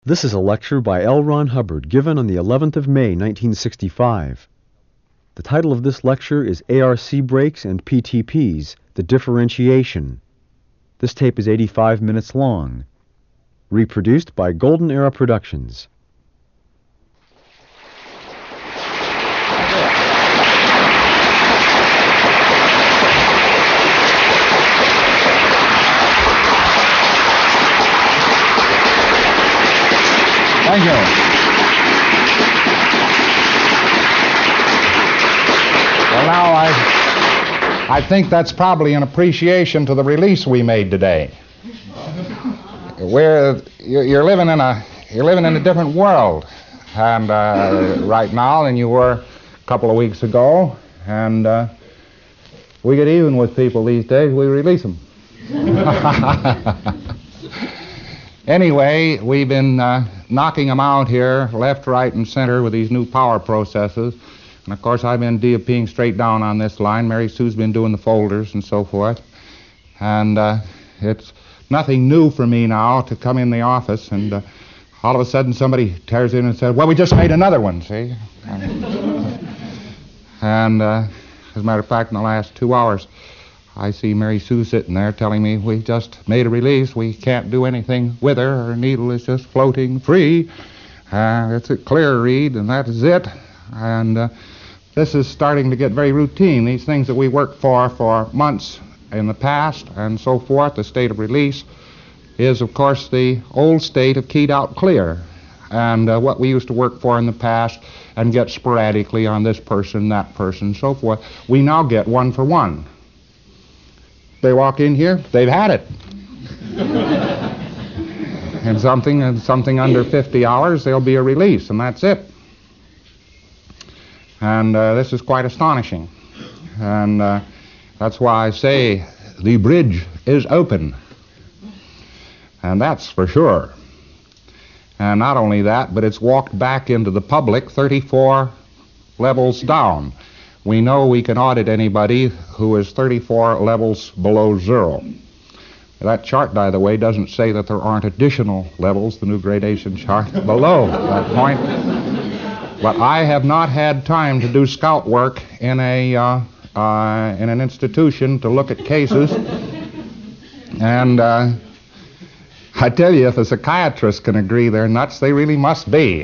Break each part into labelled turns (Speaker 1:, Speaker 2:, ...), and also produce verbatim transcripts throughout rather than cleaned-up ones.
Speaker 1: This is a lecture by L. Ron Hubbard given on the eleventh of May, nineteen sixty-five. The title of this lecture is A R C Brakes and P T Ps, The Differentiation. This tape is eighty-five minutes long. Reproduced by Golden Era Productions.
Speaker 2: Thank you. Well, now I, I think that's probably an appreciation to the release we made today. We're you're, you're living in a you're living in a different world, and uh, right now than you were a couple of weeks ago. And uh, we get even with people these days. We release them. Anyway, we've been uh, knocking them out here, left, right, and center with these new power processes. And, of course, I've been DOPing straight down on this line. Mary Sue's been doing the folders and so forth. And uh, it's nothing new for me now to come in the office and uh, all of a sudden somebody tears in and says, well, we just made another one, see? And uh, as a matter of fact, in the last two hours, I see Mary Sue sitting there telling me we just made a release. We can't do anything with her. Her needle is just floating free. Uh, it's a clear read, and that is it. And uh, this is starting to get very routine. These things that we worked for for months in the past and so forth, the state of release, is, of course, the old state of keyed out clear. And uh, what we used to work for in the past and get sporadically on this person, that person, so forth, we now get one for one. They walk in here, they've had it. And something and something under fifty hours, there'll be a release, and that's it. And uh, this is quite astonishing. And uh, that's why I say the bridge is open. And that's for sure. And not only that, but it's walked back into the public thirty-four levels down. We know we can audit anybody who is thirty-four levels below zero. That chart, by the way, doesn't say that there aren't additional levels, the new gradation chart, below that point. But I have not had time to do scout work in a uh, uh, in an institution to look at cases. And uh, I tell you, if a psychiatrist can agree they're nuts, they really must be.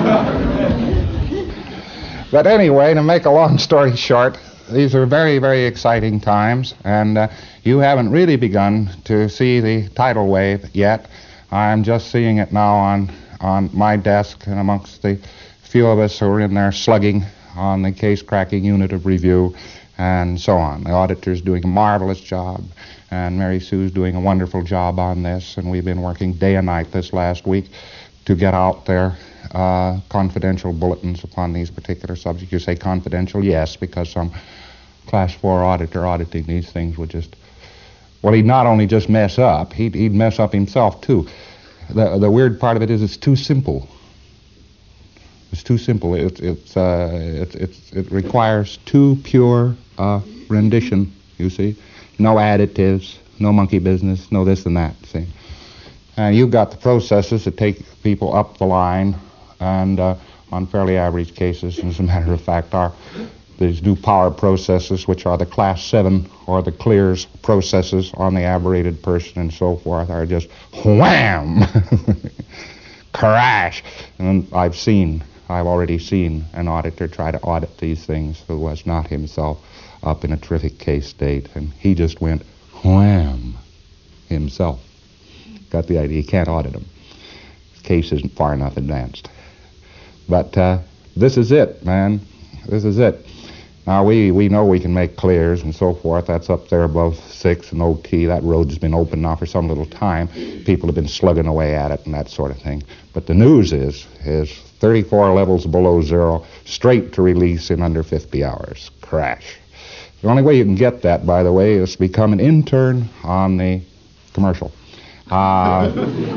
Speaker 2: But anyway, to make a long story short, these are very, very exciting times, and uh, you haven't really begun to see the tidal wave yet. I'm just seeing it now on, on my desk and amongst the few of us who are in there slugging on the case-cracking unit of review and so on. The auditor's doing a marvelous job, and Mary Sue's doing a wonderful job on this, and we've been working day and night this last week to get out there Uh, confidential bulletins upon these particular subjects. You say confidential? Yes, because some class four auditor auditing these things would just, well, he'd not only just mess up, he'd, he'd mess up himself, too. The, the weird part of it is it's too simple. It's too simple. It, it's, uh, it, it's, it requires too pure uh, rendition, you see. No additives, no monkey business, no this and that, see. And you've got the processes that take people up the line, and uh, on fairly average cases, as a matter of fact, are these new power processes, which are the class seven or the clears processes on the aberrated person and so forth, are just wham, crash. And I've seen, I've already seen an auditor try to audit these things who was not himself up in a terrific case state, and he just went wham himself. Got the idea. You can't audit them. His case isn't far enough advanced. But uh, this is it, man. This is it. Now, we, we know we can make clears and so forth. That's up there above six and O T. That road's been open now for some little time. People have been slugging away at it and that sort of thing. But the news is, is thirty-four levels below zero, straight to release in under fifty hours. Crash. The only way you can get that, by the way, is to become an intern on the commercial. Uh,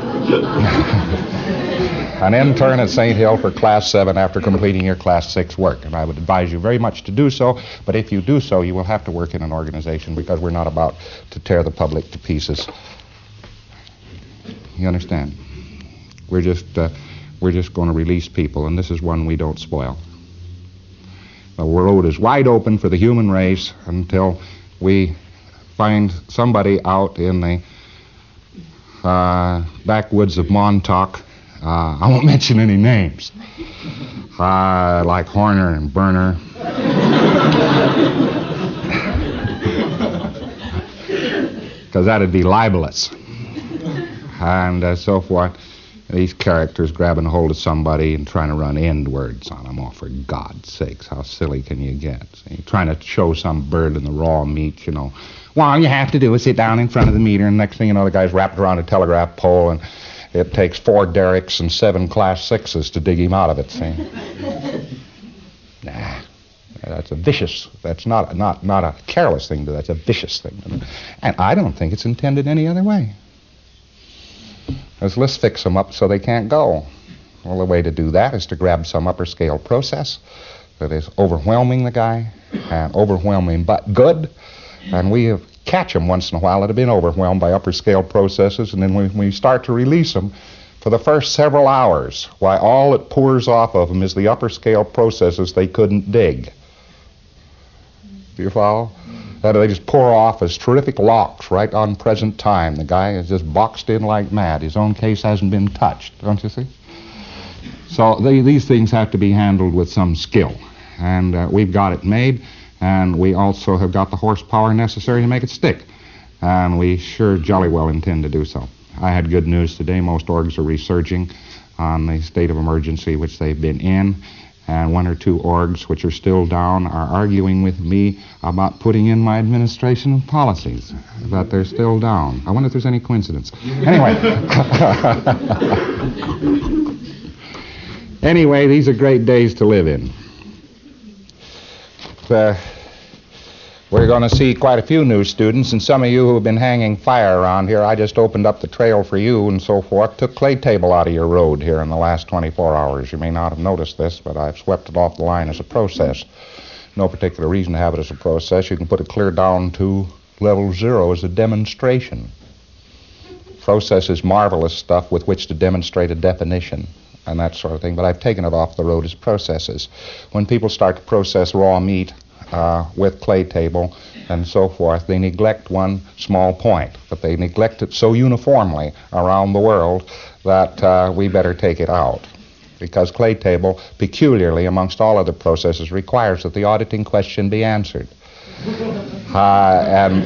Speaker 2: an intern at Saint Hill for Class seven after completing your Class six work. And I would advise you very much to do so, but if you do so, you will have to work in an organization because we're not about to tear the public to pieces. You understand? We're just uh, we're just going to release people, and this is one we don't spoil. The road is wide open for the human race until we find somebody out in the uh, backwoods of Montauk. Uh, I won't mention any names, uh, like Horner and Burner. Because that'd be libelous. And uh, so forth. These characters grabbing a hold of somebody and trying to run end words on them. Oh, for God's sakes, how silly can you get? See, trying to show some bird in the raw meat, you know. Well, all you have to do is sit down in front of the meter, and next thing you know, the guy's wrapped around a telegraph pole, and it takes four derricks and seven class sixes to dig him out of it, see? Nah, that's a vicious, that's not, not, not a careless thing to do, that's a vicious thing. And I don't think it's intended any other way. Because let's fix them up so they can't go. Well, the way to do that is to grab some upper scale process that is overwhelming the guy, and overwhelming but good, and we have catch them once in a while that have been overwhelmed by upper scale processes, and then when we start to release them, for the first several hours, why all that pours off of them is the upper scale processes they couldn't dig. Do you follow? That they just pour off as terrific locks right on present time. The guy is just boxed in like mad. His own case hasn't been touched, don't you see? So they, these things have to be handled with some skill, and uh, we've got it made. And we also have got the horsepower necessary to make it stick. And we sure jolly well intend to do so. I had good news today. Most orgs are resurging on the state of emergency which they've been in. And one or two orgs which are still down are arguing with me about putting in my administration of policies. But they're still down. I wonder if there's any coincidence. Anyway. Anyway, these are great days to live in. Uh, we're going to see quite a few new students, and some of you who have been hanging fire around here, I just opened up the trail for you and so forth, took clay table out of your road here in the last twenty-four hours. You may not have noticed this, but I've swept it off the line as a process. No particular reason to have it as a process. You can put it clear down to level zero as a demonstration. Process is marvelous stuff with which to demonstrate a definition and that sort of thing, but I've taken it off the road as processes. When people start to process raw meat uh, with clay table and so forth, they neglect one small point, but they neglect it so uniformly around the world that uh, we better take it out. Because clay table, peculiarly amongst all other processes, requires that the auditing question be answered. Uh, and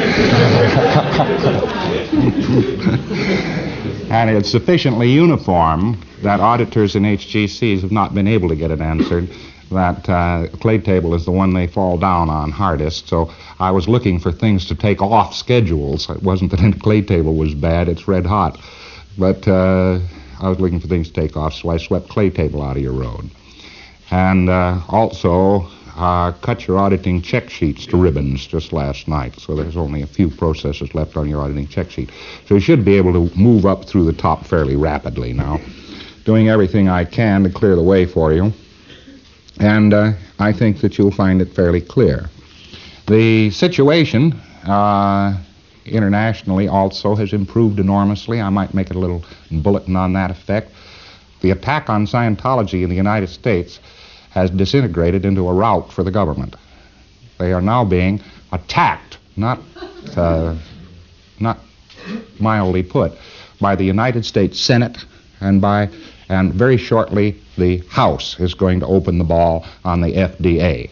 Speaker 2: and it's sufficiently uniform that auditors in H G Cs have not been able to get it answered, that uh, clay table is the one they fall down on hardest. So I was looking for things to take off schedules. It wasn't that clay table was bad, it's red hot. But uh, I was looking for things to take off, so I swept clay table out of your road. And uh, also uh, cut your auditing check sheets to ribbons just last night, so there's only a few processes left on your auditing check sheet. So you should be able to move up through the top fairly rapidly now, doing everything I can to clear the way for you. And uh, I think that you'll find it fairly clear. The situation uh, internationally also has improved enormously. I might make it a little bulletin on that effect. The attack on Scientology in the United States has disintegrated into a rout for the government. They are now being attacked, not, uh, not mildly put, by the United States Senate and by, and very shortly the House is going to open the ball on the F D A.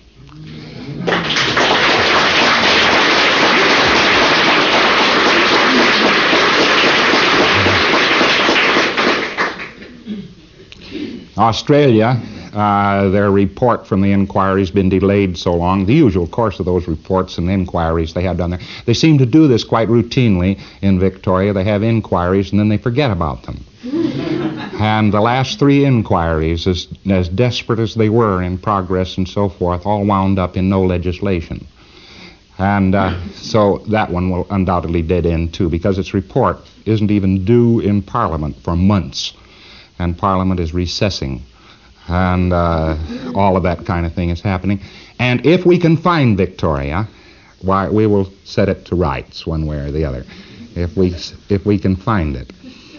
Speaker 2: Australia, uh, their report from the inquiry has been delayed so long. The usual course of those reports and inquiries they have done there. They seem to do this quite routinely in Victoria. They have inquiries and then they forget about them. And the last three inquiries, as, as desperate as they were in progress and so forth, all wound up in no legislation. And uh, so that one will undoubtedly dead end too, because its report isn't even due in Parliament for months. And Parliament is recessing, and uh, all of that kind of thing is happening. And if we can find Victoria, why, we will set it to rights one way or the other, if we if we can find it.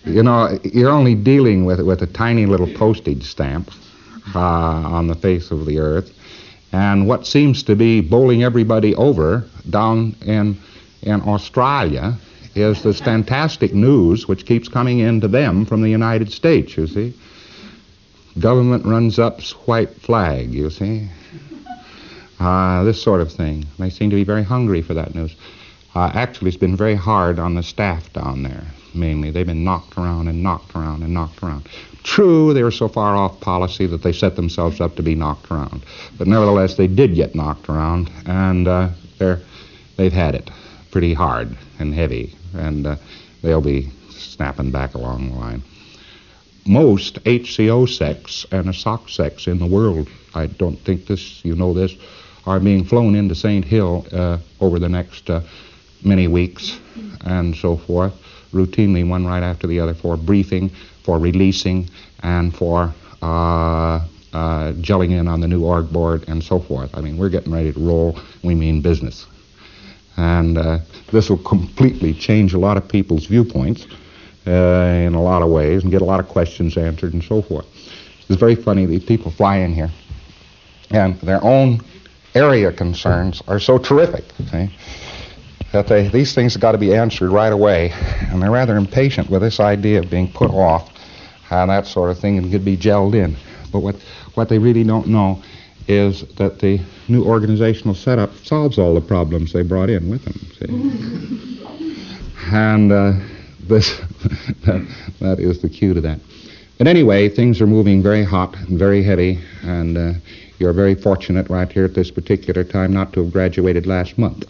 Speaker 2: You know, you're only dealing with with a tiny little postage stamp uh, on the face of the earth, and what seems to be bowling everybody over down in in Australia is this fantastic news which keeps coming into them from the United States, you see. Government runs up white flag, you see. Uh, this sort of thing. They seem to be very hungry for that news. Uh, actually, it's been very hard on the staff down there, mainly. They've been knocked around and knocked around and knocked around. True, they were so far off policy that they set themselves up to be knocked around. But nevertheless, they did get knocked around, and uh, they're, they've had it pretty hard and heavy, and uh, they'll be snapping back along the line. Most H C O sects and a SOC sects in the world, I don't think this, you know this, are being flown into Saint Hill uh, over the next uh, many weeks and so forth, routinely one right after the other, for briefing, for releasing, and for uh, uh, gelling in on the new org board and so forth. I mean, we're getting ready to roll. We mean business. And uh, this will completely change a lot of people's viewpoints uh, in a lot of ways and get a lot of questions answered and so forth. It's very funny, these people fly in here, and their own area concerns are so terrific, see, that they, these things have got to be answered right away, and they're rather impatient with this idea of being put off and that sort of thing, and could be gelled in. But what, what they really don't know is that the new organizational setup solves all the problems they brought in with them, see. And uh, this that, that is the cue to that. But anyway, things are moving very hot and very heavy, and uh, you're very fortunate right here at this particular time not to have graduated last month.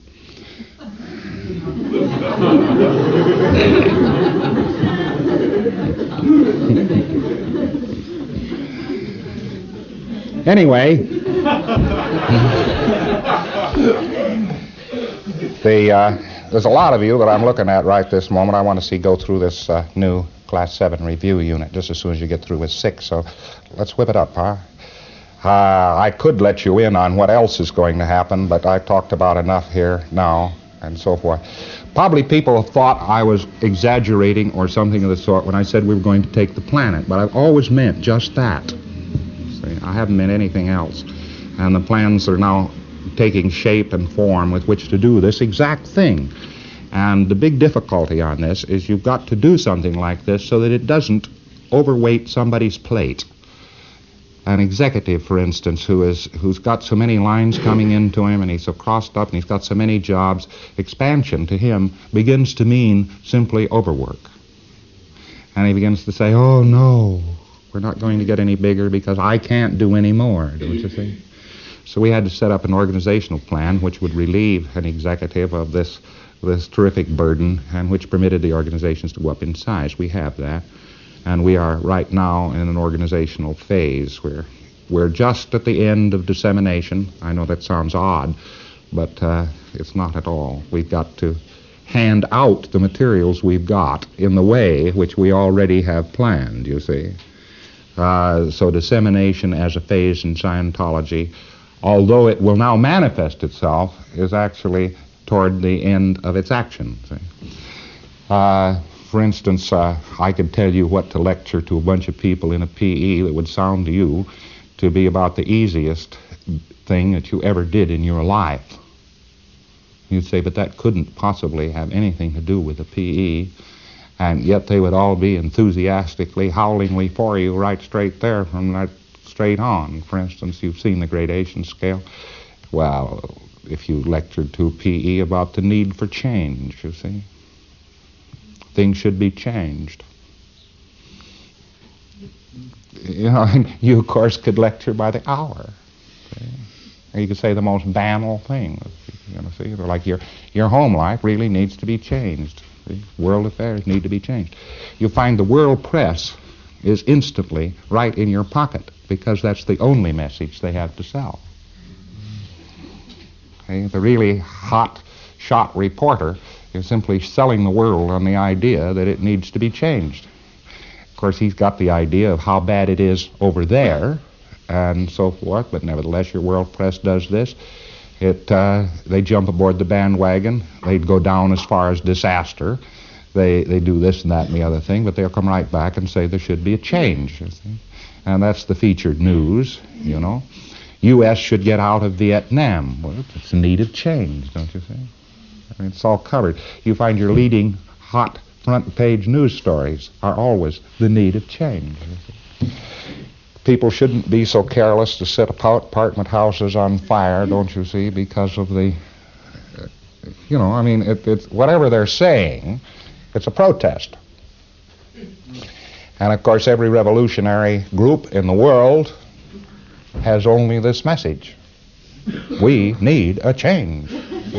Speaker 2: Anyway, the, uh, there's a lot of you that I'm looking at right this moment. I want to see go through this uh, new Class seven review unit just as soon as you get through with six. So let's whip it up, huh? Uh, I could let you in on what else is going to happen, but I talked about enough here now and so forth. Probably people thought I was exaggerating or something of the sort when I said we were going to take the planet, but I've always meant just that. See, I haven't meant anything else. And the plans are now taking shape and form with which to do this exact thing. And the big difficulty on this is you've got to do something like this so that it doesn't overweight somebody's plate. An executive, for instance, who is, who's got so many lines coming into him and he's so crossed up and he's got so many jobs, expansion to him begins to mean simply overwork. And he begins to say, oh, no, we're not going to get any bigger because I can't do any more, don't you see? So we had to set up an organizational plan which would relieve an executive of this, this terrific burden and which permitted the organizations to go up in size. We have that. And we are right now in an organizational phase where we're just at the end of dissemination. I know that sounds odd, but uh, it's not at all. We've got to hand out the materials we've got in the way which we already have planned, you see. Uh, so dissemination as a phase in Scientology, although it will now manifest itself, is actually toward the end of its action. See? Uh, For instance, uh, I could tell you what to lecture to a bunch of people in a P E that would sound to you to be about the easiest thing that you ever did in your life. You'd say, but that couldn't possibly have anything to do with the P E, and yet they would all be enthusiastically, howlingly for you right straight there from that straight on. For instance, you've seen the gradation scale. Well, if you lectured to a P E about the need for change, you see. Things should be changed. You know, you, of course, could lecture by the hour. See? Or you could say the most banal thing. You know, see? Like your, your home life really needs to be changed. See? World affairs need to be changed. You find the world press is instantly right in your pocket because that's the only message they have to sell. See? The really hot shot reporter is simply selling the world on the idea that it needs to be changed. Of course, he's got the idea of how bad it is over there and so forth, but nevertheless, your world press does this. It, uh, they jump aboard the bandwagon. They'd go down as far as disaster. They they do this and that and the other thing, but they'll come right back and say there should be a change. You see? And that's the featured news, you know. U S should get out of Vietnam. Well, it's a need of change, don't you see? I mean, it's all covered. You find your leading hot front page news stories are always the need of change. People shouldn't be so careless to set apartment houses on fire, don't you see, because of the, uh, you know, I mean, it, it's whatever they're saying, it's a protest. And, of course, every revolutionary group in the world has only this message. We need a change.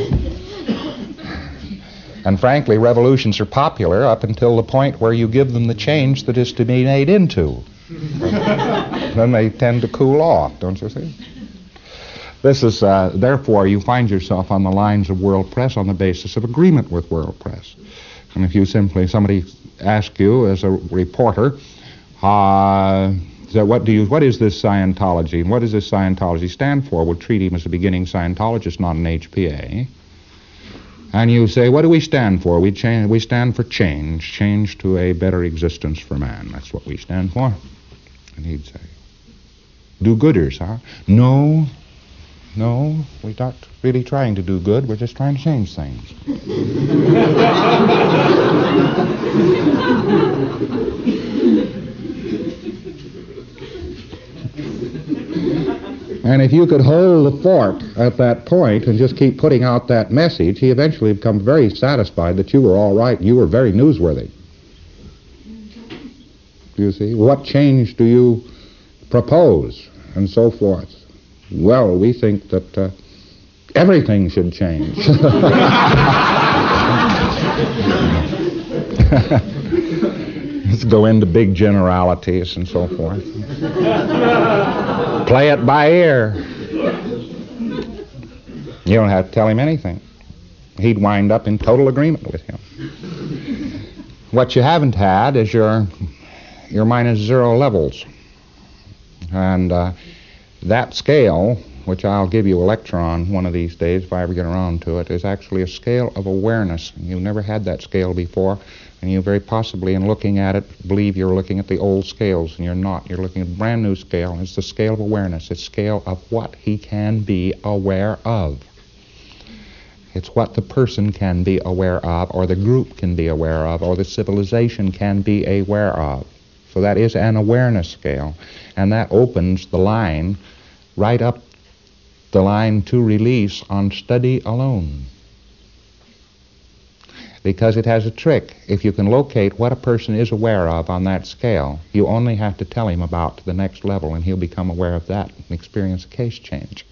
Speaker 2: And frankly, revolutions are popular up until the point where you give them the change that is to be made into. Then they tend to cool off, don't you see? This is, uh, therefore, you find yourself on the lines of World Press on the basis of agreement with World Press. And if you simply, somebody asks you as a reporter, uh, so what do you, what is this Scientology, and what does this Scientology stand for? We'll treat him as a beginning Scientologist, not an H P A. And you say, what do we stand for? We, cha- we stand for change, change to a better existence for man. That's what we stand for. And he'd say, do-gooders, huh? No, no, we're not really trying to do good. We're just trying to change things. And if you could hold the fort at that point and just keep putting out that message, he eventually becomes very satisfied that you were all right, you were very newsworthy. Do you see? What change do you propose? And so forth. Well, we think that uh, everything should change. Let's go into big generalities and so forth. Play it by ear. You don't have to tell him anything. He'd wind up in total agreement with him. What you haven't had is your your minus zero levels. And uh, that scale, which I'll give you a lecture on one of these days if I ever get around to it, is actually a scale of awareness. You've never had that scale before, and you very possibly, in looking at it, believe you're looking at the old scales, and you're not. You're looking at a brand new scale. It's the scale of awareness. It's scale of what he can be aware of. It's what the person can be aware of, or the group can be aware of, or the civilization can be aware of. So that is an awareness scale, and that opens the line right up the line to release on study alone. Because it has a trick. If you can locate what a person is aware of on that scale, you only have to tell him about the next level, and he'll become aware of that and experience a case change.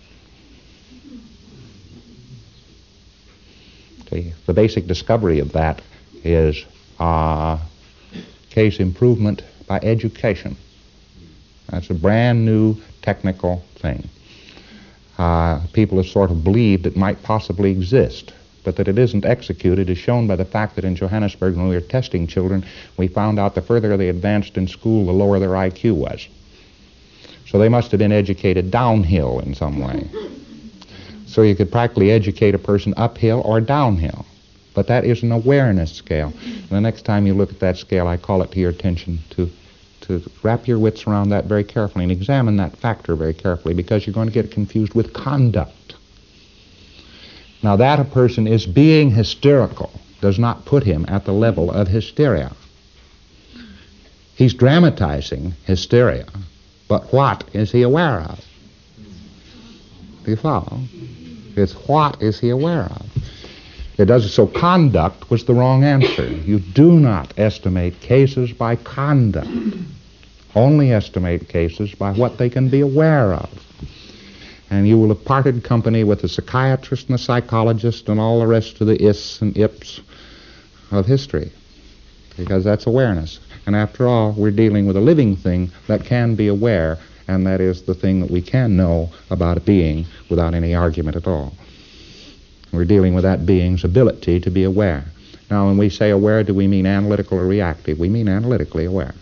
Speaker 2: See, the basic discovery of that is uh, case improvement by education. That's a brand new technical thing. Uh, people have sort of believed it might possibly exist, but that it isn't executed is shown by the fact that in Johannesburg, when we were testing children, we found out the further they advanced in school, the lower their I Q was. So they must have been educated downhill in some way. So you could practically educate a person uphill or downhill. But that is an awareness scale. And the next time you look at that scale, I call it to your attention to to wrap your wits around that very carefully and examine that factor very carefully, because you're going to get it confused with conduct. Now, that a person is being hysterical does not put him at the level of hysteria. He's dramatizing hysteria, but what is he aware of? Do you follow? It's what is he aware of? It does so. Conduct was the wrong answer. You do not estimate cases by conduct. Only estimate cases by what they can be aware of. And you will have parted company with the psychiatrist and the psychologist and all the rest of the ifs and ips of history, because that's awareness. And after all, we're dealing with a living thing that can be aware, and that is the thing that we can know about a being without any argument at all. We're dealing with that being's ability to be aware. Now, when we say aware, do we mean analytical or reactive? We mean analytically aware.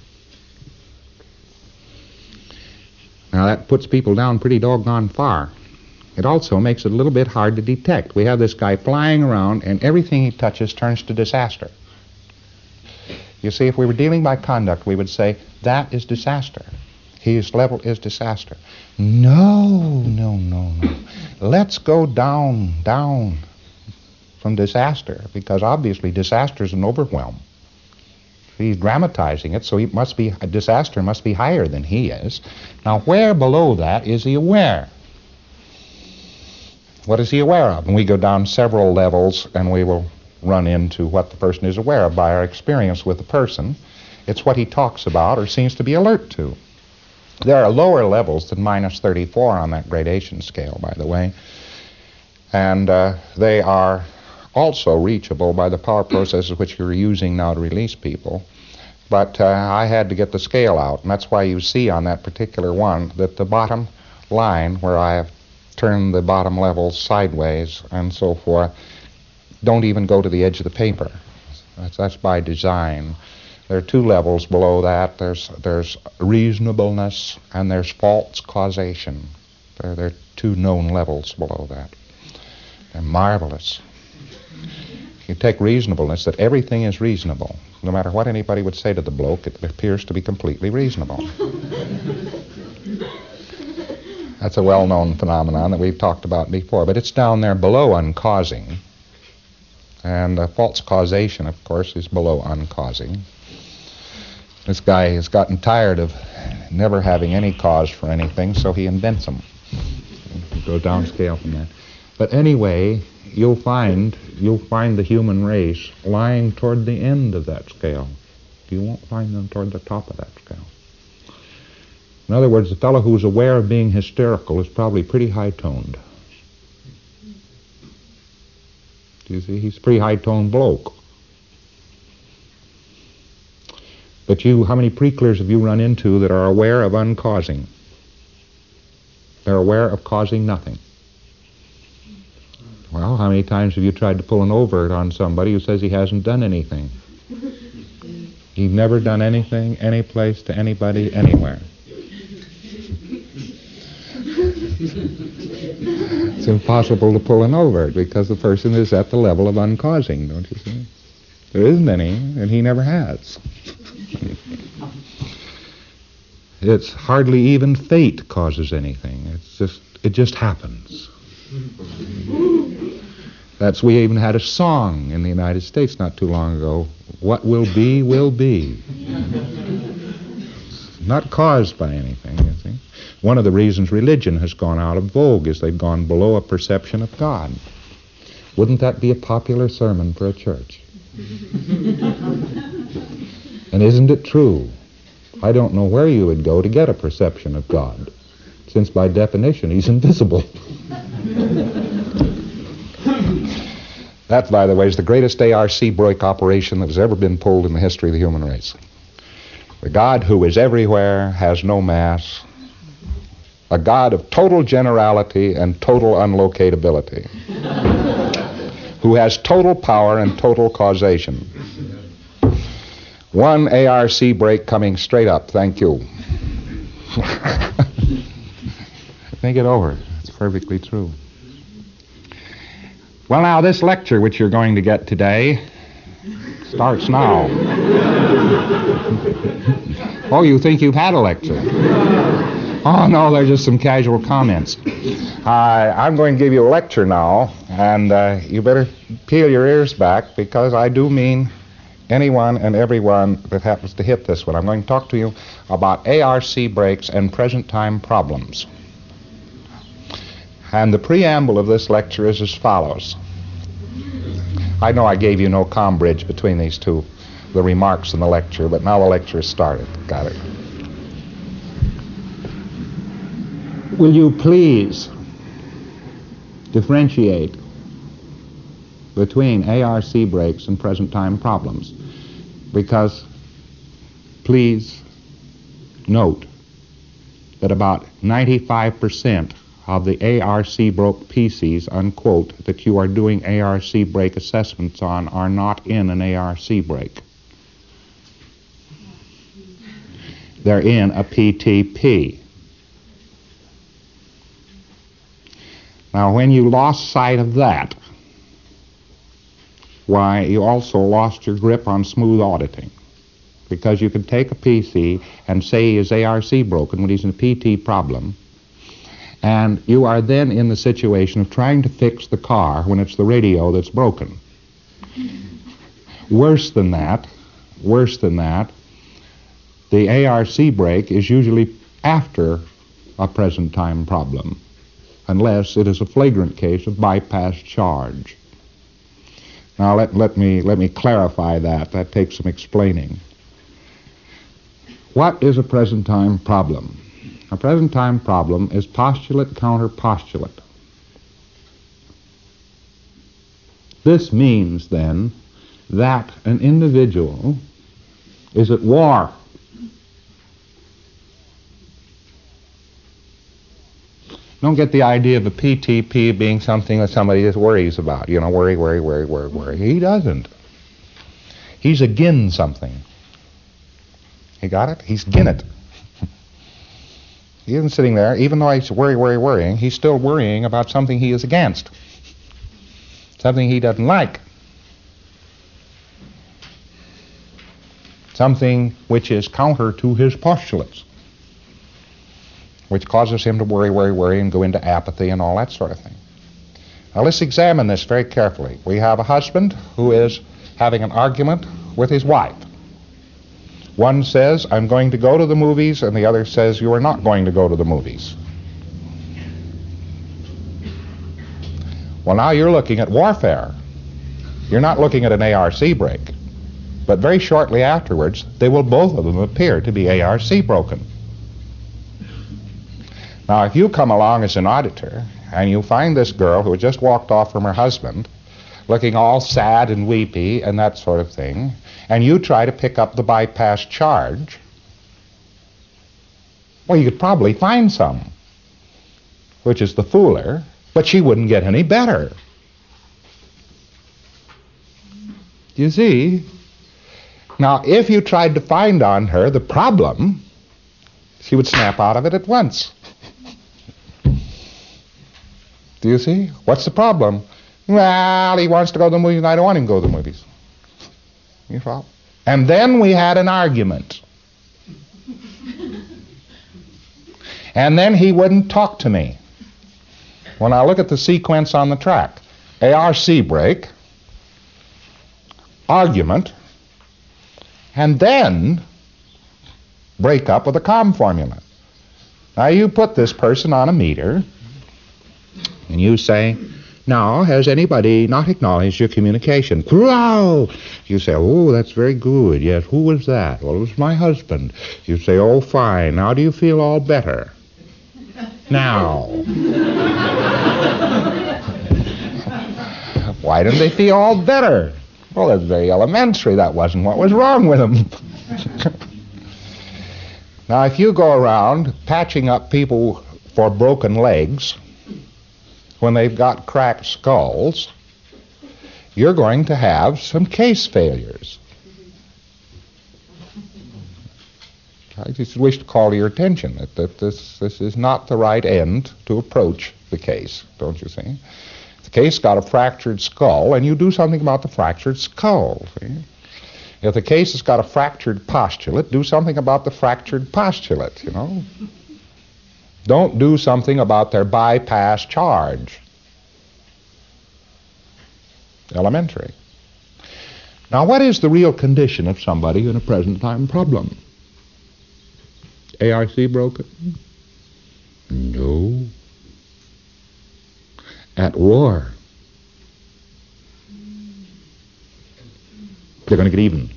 Speaker 2: Now, that puts people down pretty doggone far. It also makes it a little bit hard to detect. We have this guy flying around, and everything he touches turns to disaster. You see, if we were dealing by conduct, we would say, that is disaster. His level is disaster. No, no, no, no. Let's go down, down from disaster, because obviously disaster is an overwhelm. He's dramatizing it, so he must be, a disaster must be higher than he is. Now, where below that is he aware? What is he aware of? And we go down several levels, and we will run into what the person is aware of by our experience with the person. It's what he talks about or seems to be alert to. There are lower levels than minus thirty-four on that gradation scale, by the way, and uh, they are also reachable by the power processes which you're using now to release people. But uh, I had to get the scale out, and that's why you see on that particular one that the bottom line, where I have turned the bottom levels sideways and so forth, don't even go to the edge of the paper. That's, that's by design. There are two levels below that. There's there's reasonableness and there's false causation. There, there are two known levels below that. They're marvelous. You take reasonableness, that everything is reasonable. No matter what anybody would say to the bloke, it appears to be completely reasonable. That's a well-known phenomenon that we've talked about before, but it's down there below uncausing. And uh, false causation, of course, is below uncausing. This guy has gotten tired of never having any cause for anything, so he invents them. He goes downscale from that. But anyway, you'll find you'll find the human race lying toward the end of that scale. You won't find them toward the top of that scale. In other words, the fellow who's aware of being hysterical is probably pretty high-toned. Do you see? He's a pretty high-toned bloke. But you, how many pre-clears have you run into that are aware of uncausing? They're aware of causing nothing. Well, how many times have you tried to pull an overt on somebody who says he hasn't done anything? He's never done anything, any place, to anybody, anywhere. It's impossible to pull an overt because the person is at the level of uncausing, don't you see? There isn't any, and he never has. It's hardly even fate causes anything. It's just, it just happens. That's, we even had a song in the United States not too long ago. What will be, will be. Not caused by anything, you see. One of the reasons religion has gone out of vogue is they've gone below a perception of God. Wouldn't that be a popular sermon for a church? And isn't it true? I don't know where you would go to get a perception of God, since by definition he's invisible. That, by the way, is the greatest A R C break operation that has ever been pulled in the history of the human race. The God who is everywhere, has no mass, a God of total generality and total unlocatability, who has total power and total causation. One A R C break coming straight up, thank you. Think it over. It's perfectly true. Well, now, this lecture which you're going to get today starts now. Oh, you think you've had a lecture? Oh, no, they're just some casual comments. Uh, I'm going to give you a lecture now, and uh, you better peel your ears back, because I do mean anyone and everyone that happens to hit this one. I'm going to talk to you about A R C breaks and present time problems. And the preamble of this lecture is as follows. I know I gave you no comm bridge between these two, the remarks and the lecture, but now the lecture has started. Got it. Will you please differentiate between A R C breaks and present time problems? Because please note that about ninety-five percent of the A R C broke P Cs, unquote, that you are doing A R C break assessments on are not in an A R C break. They're in a P T P. Now, when you lost sight of that, why, you also lost your grip on smooth auditing. because you can take a P C and say his A R C broken when he's in a P T problem, and you are then in the situation of trying to fix the car when it's the radio that's broken. Worse than that, worse than that, the A R C break is usually after a present time problem, unless it is a flagrant case of bypass charge. Now let, let me let me clarify that. That takes some explaining. What is a present time problem? A present time problem is postulate counter postulate. This means then that an individual is at war. Don't get the idea of a P T P being something that somebody just worries about. You know, worry, worry, worry, worry, worry. He doesn't. He's agin something. You got it? He's agin it. He isn't sitting there, even though he's worry, worry, worrying, he's still worrying about something he is against. Something he doesn't like. Something which is counter to his postulates, which causes him to worry, worry, worry, and go into apathy and all that sort of thing. Now let's examine this very carefully. We have a husband who is having an argument with his wife. One says, I'm going to go to the movies, and the other says, you are not going to go to the movies. Well, now you're looking at warfare. You're not looking at an A R C break. But very shortly afterwards, they will both of them appear to be A R C broken. Now, if you come along as an auditor, and you find this girl who had just walked off from her husband, looking all sad and weepy and that sort of thing, and you try to pick up the bypass charge, well, you could probably find some, which is the fooler, but she wouldn't get any better. You see? Now, if you tried to find on her the problem, she would snap out of it at once. Do you see? What's the problem? Well, he wants to go to the movies and I don't want him to go to the movies. You follow? And then we had an argument. And then he wouldn't talk to me. When I look at the sequence on the track, A R C break, argument, and then break up with a COM formula. Now you put this person on a meter, and you say, now, has anybody not acknowledged your communication? Wow! You say, oh, that's very good. Yes, who was that? Well, it was my husband. You say, oh, fine. Now do you feel all better? Now. Why didn't they feel all better? Well, that's very elementary. That wasn't what was wrong with them. Now, if you go around patching up people for broken legs when they've got cracked skulls, you're going to have some case failures. I just wish to call to your attention that, that this, this is not the right end to approach the case, don't you see? The case got a fractured skull, and you do something about the fractured skull. See? If the case has got a fractured postulate, do something about the fractured postulate, you know. Don't do something about their bypass charge. Elementary. Now, what is the real condition of somebody in a present time problem? A R C broken? No. At war. They're going to get even.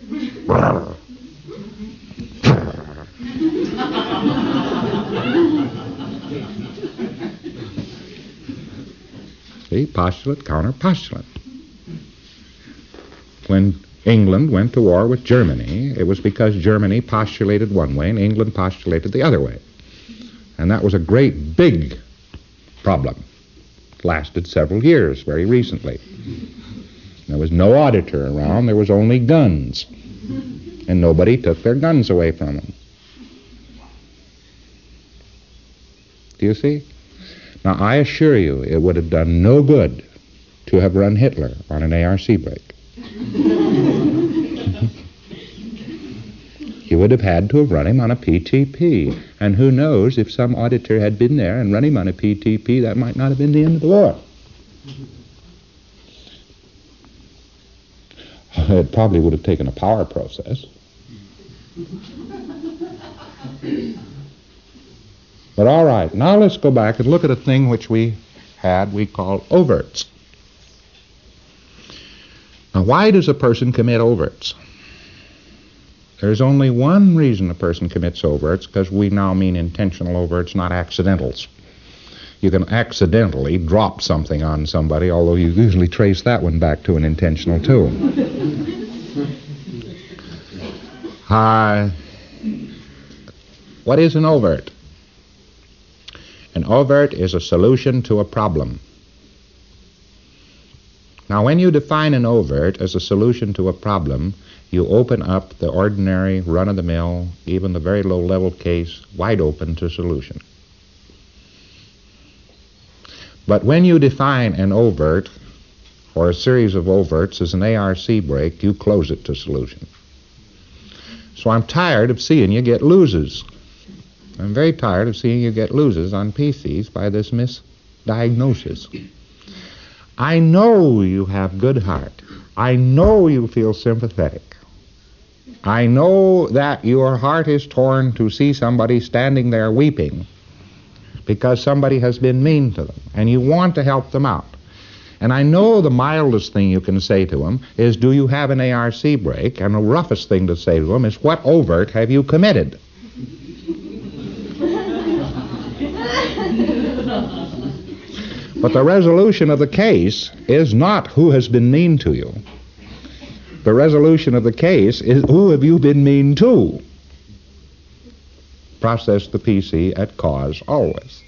Speaker 2: See, postulate, counter postulate. When England went to war with Germany, it was because Germany postulated one way and England postulated the other way. And that was a great big problem. It lasted several years, very recently. There was no auditor around, there was only guns. And nobody took their guns away from them. Do you see? Now, I assure you, it would have done no good to have run Hitler on an A R C break. you would have had to have run him on a P T P. And who knows, if some auditor had been there and run him on a P T P, that might not have been the end of the war. It probably would have taken a power process. But all right, now let's go back and look at a thing which we had, we call overts. Now, why does a person commit overts? There's only one reason a person commits overts, because we now mean intentional overts, not accidentals. You can accidentally drop something on somebody, although you usually trace that one back to an intentional too. uh, what is an overt? An overt is a solution to a problem. Now, when you define an overt as a solution to a problem, you open up the ordinary, run-of-the-mill, even the very low-level case, wide open to solution. But when you define an overt, or a series of overts, as an A R C break, you close it to solution. So I'm tired of seeing you get loses. I'm very tired of seeing you get loses on P Cs by this misdiagnosis. I know you have good heart. I know you feel sympathetic. I know that your heart is torn to see somebody standing there weeping because somebody has been mean to them, and you want to help them out. And I know the mildest thing you can say to them is, do you have an A R C break? And the roughest thing to say to them is, what overt have you committed? But the resolution of the case is not who has been mean to you. The resolution of the case is who have you been mean to. Process the P C at cause always.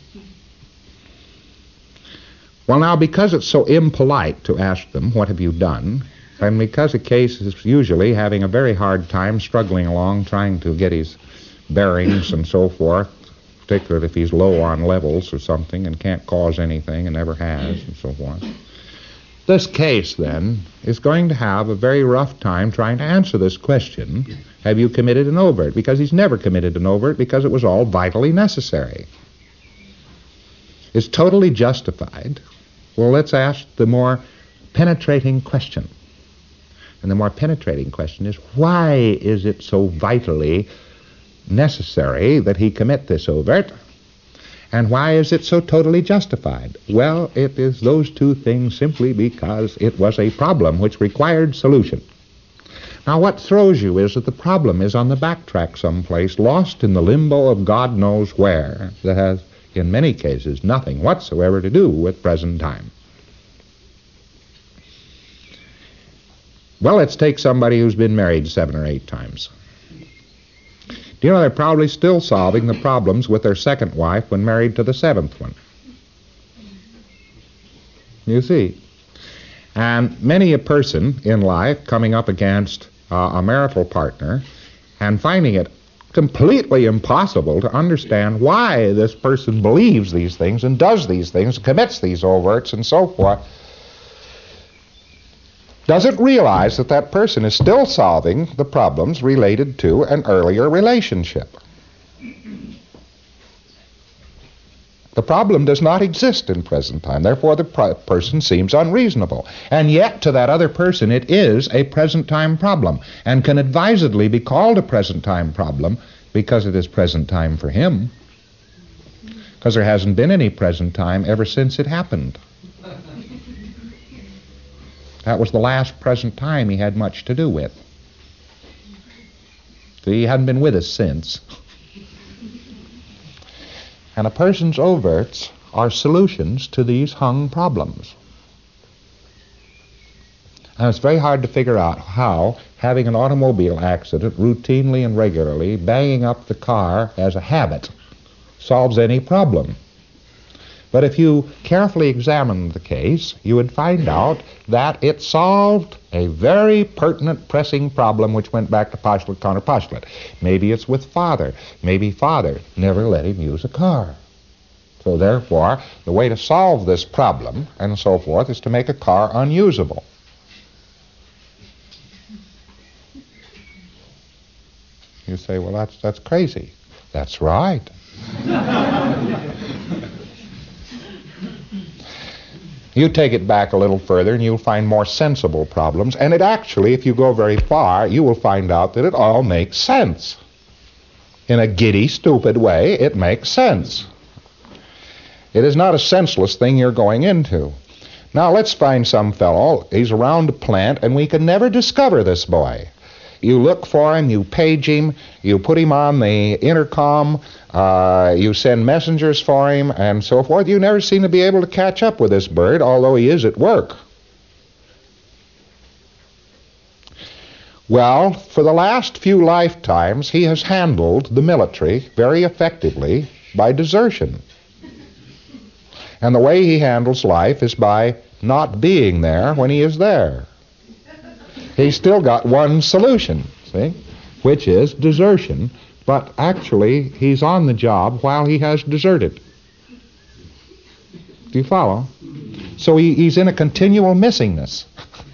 Speaker 2: Well, now, because it's so impolite to ask them, what have you done, and because a case is usually having a very hard time struggling along, trying to get his bearings and so forth, particularly if he's low on levels or something and can't cause anything and never has and so forth. This case, then, is going to have a very rough time trying to answer this question, have you committed an overt? Because he's never committed an overt because it was all vitally necessary. It's totally justified. Well, let's ask the more penetrating question. And the more penetrating question is, why is it so vitally necessary that he commit this overt? And why is it so totally justified? Well, it is those two things simply because it was a problem which required solution. Now, what throws you is that the problem is on the backtrack someplace, lost in the limbo of God knows where, that has, in many cases, nothing whatsoever to do with present time. Well, let's take somebody who's been married seven or eight times. You know, they're probably still solving the problems with their second wife when married to the seventh one. You see. And many a person in life coming up against uh, a marital partner and finding it completely impossible to understand why this person believes these things and does these things, commits these overts and so forth, doesn't realize that that person is still solving the problems related to an earlier relationship. The problem does not exist in present time, therefore the pr- person seems unreasonable. And yet to that other person it is a present time problem, and can advisedly be called a present time problem because it is present time for him, because there hasn't been any present time ever since it happened. That was the last present time he had much to do with. He hadn't been with us since. And a person's overts are solutions to these hung problems. And it's very hard to figure out how having an automobile accident routinely and regularly, banging up the car as a habit, solves any problem. But if you carefully examine the case, you would find out that it solved a very pertinent, pressing problem which went back to postulate, counterpostulate. Maybe it's with father. Maybe father never let him use a car. So therefore, the way to solve this problem, and so forth, is to make a car unusable. You say, well, that's that's crazy. That's right. You take it back a little further and you'll find more sensible problems. And it actually, if you go very far, you will find out that it all makes sense. In a giddy, stupid way, it makes sense. It is not a senseless thing you're going into. Now let's find some fellow. He's around a plant and we can never discover this boy. You look for him, you page him, you put him on the intercom, uh, you send messengers for him, and so forth. You never seem to be able to catch up with this bird, although he is at work. Well, for the last few lifetimes, he has handled the military very effectively by desertion. And the way he handles life is by not being there when he is there. He's still got one solution, see, which is desertion, but actually he's on the job while he has deserted. Do you follow? So he, he's in a continual missingness.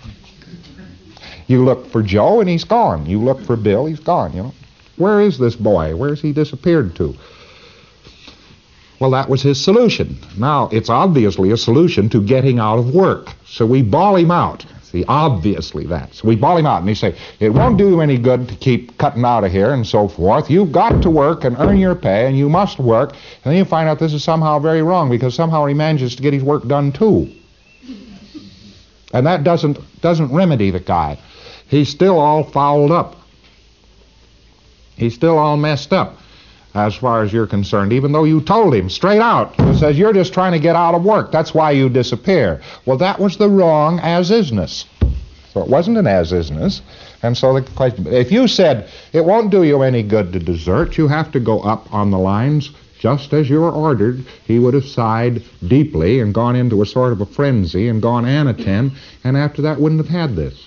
Speaker 2: You look for Joe and he's gone. You look for Bill, he's gone, you know. Where is this boy? Where's he disappeared to? Well, that was his solution. Now, it's obviously a solution to getting out of work. So we ball him out. See, obviously that. So we ball him out and he say, it won't do you any good to keep cutting out of here and so forth. You've got to work and earn your pay and you must work. And then you find out this is somehow very wrong because somehow he manages to get his work done too. And that doesn't doesn't remedy the guy. He's still all fouled up. He's still all messed up as far as you're concerned, even though you told him straight out. He says, you're just trying to get out of work. That's why you disappear. Well, that was the wrong as-isness. So it wasn't an as-isness. And so the question, if you said, it won't do you any good to desert, you have to go up on the lines just as you were ordered. He would have sighed deeply and gone into a sort of a frenzy and gone anatem, and after that wouldn't have had this.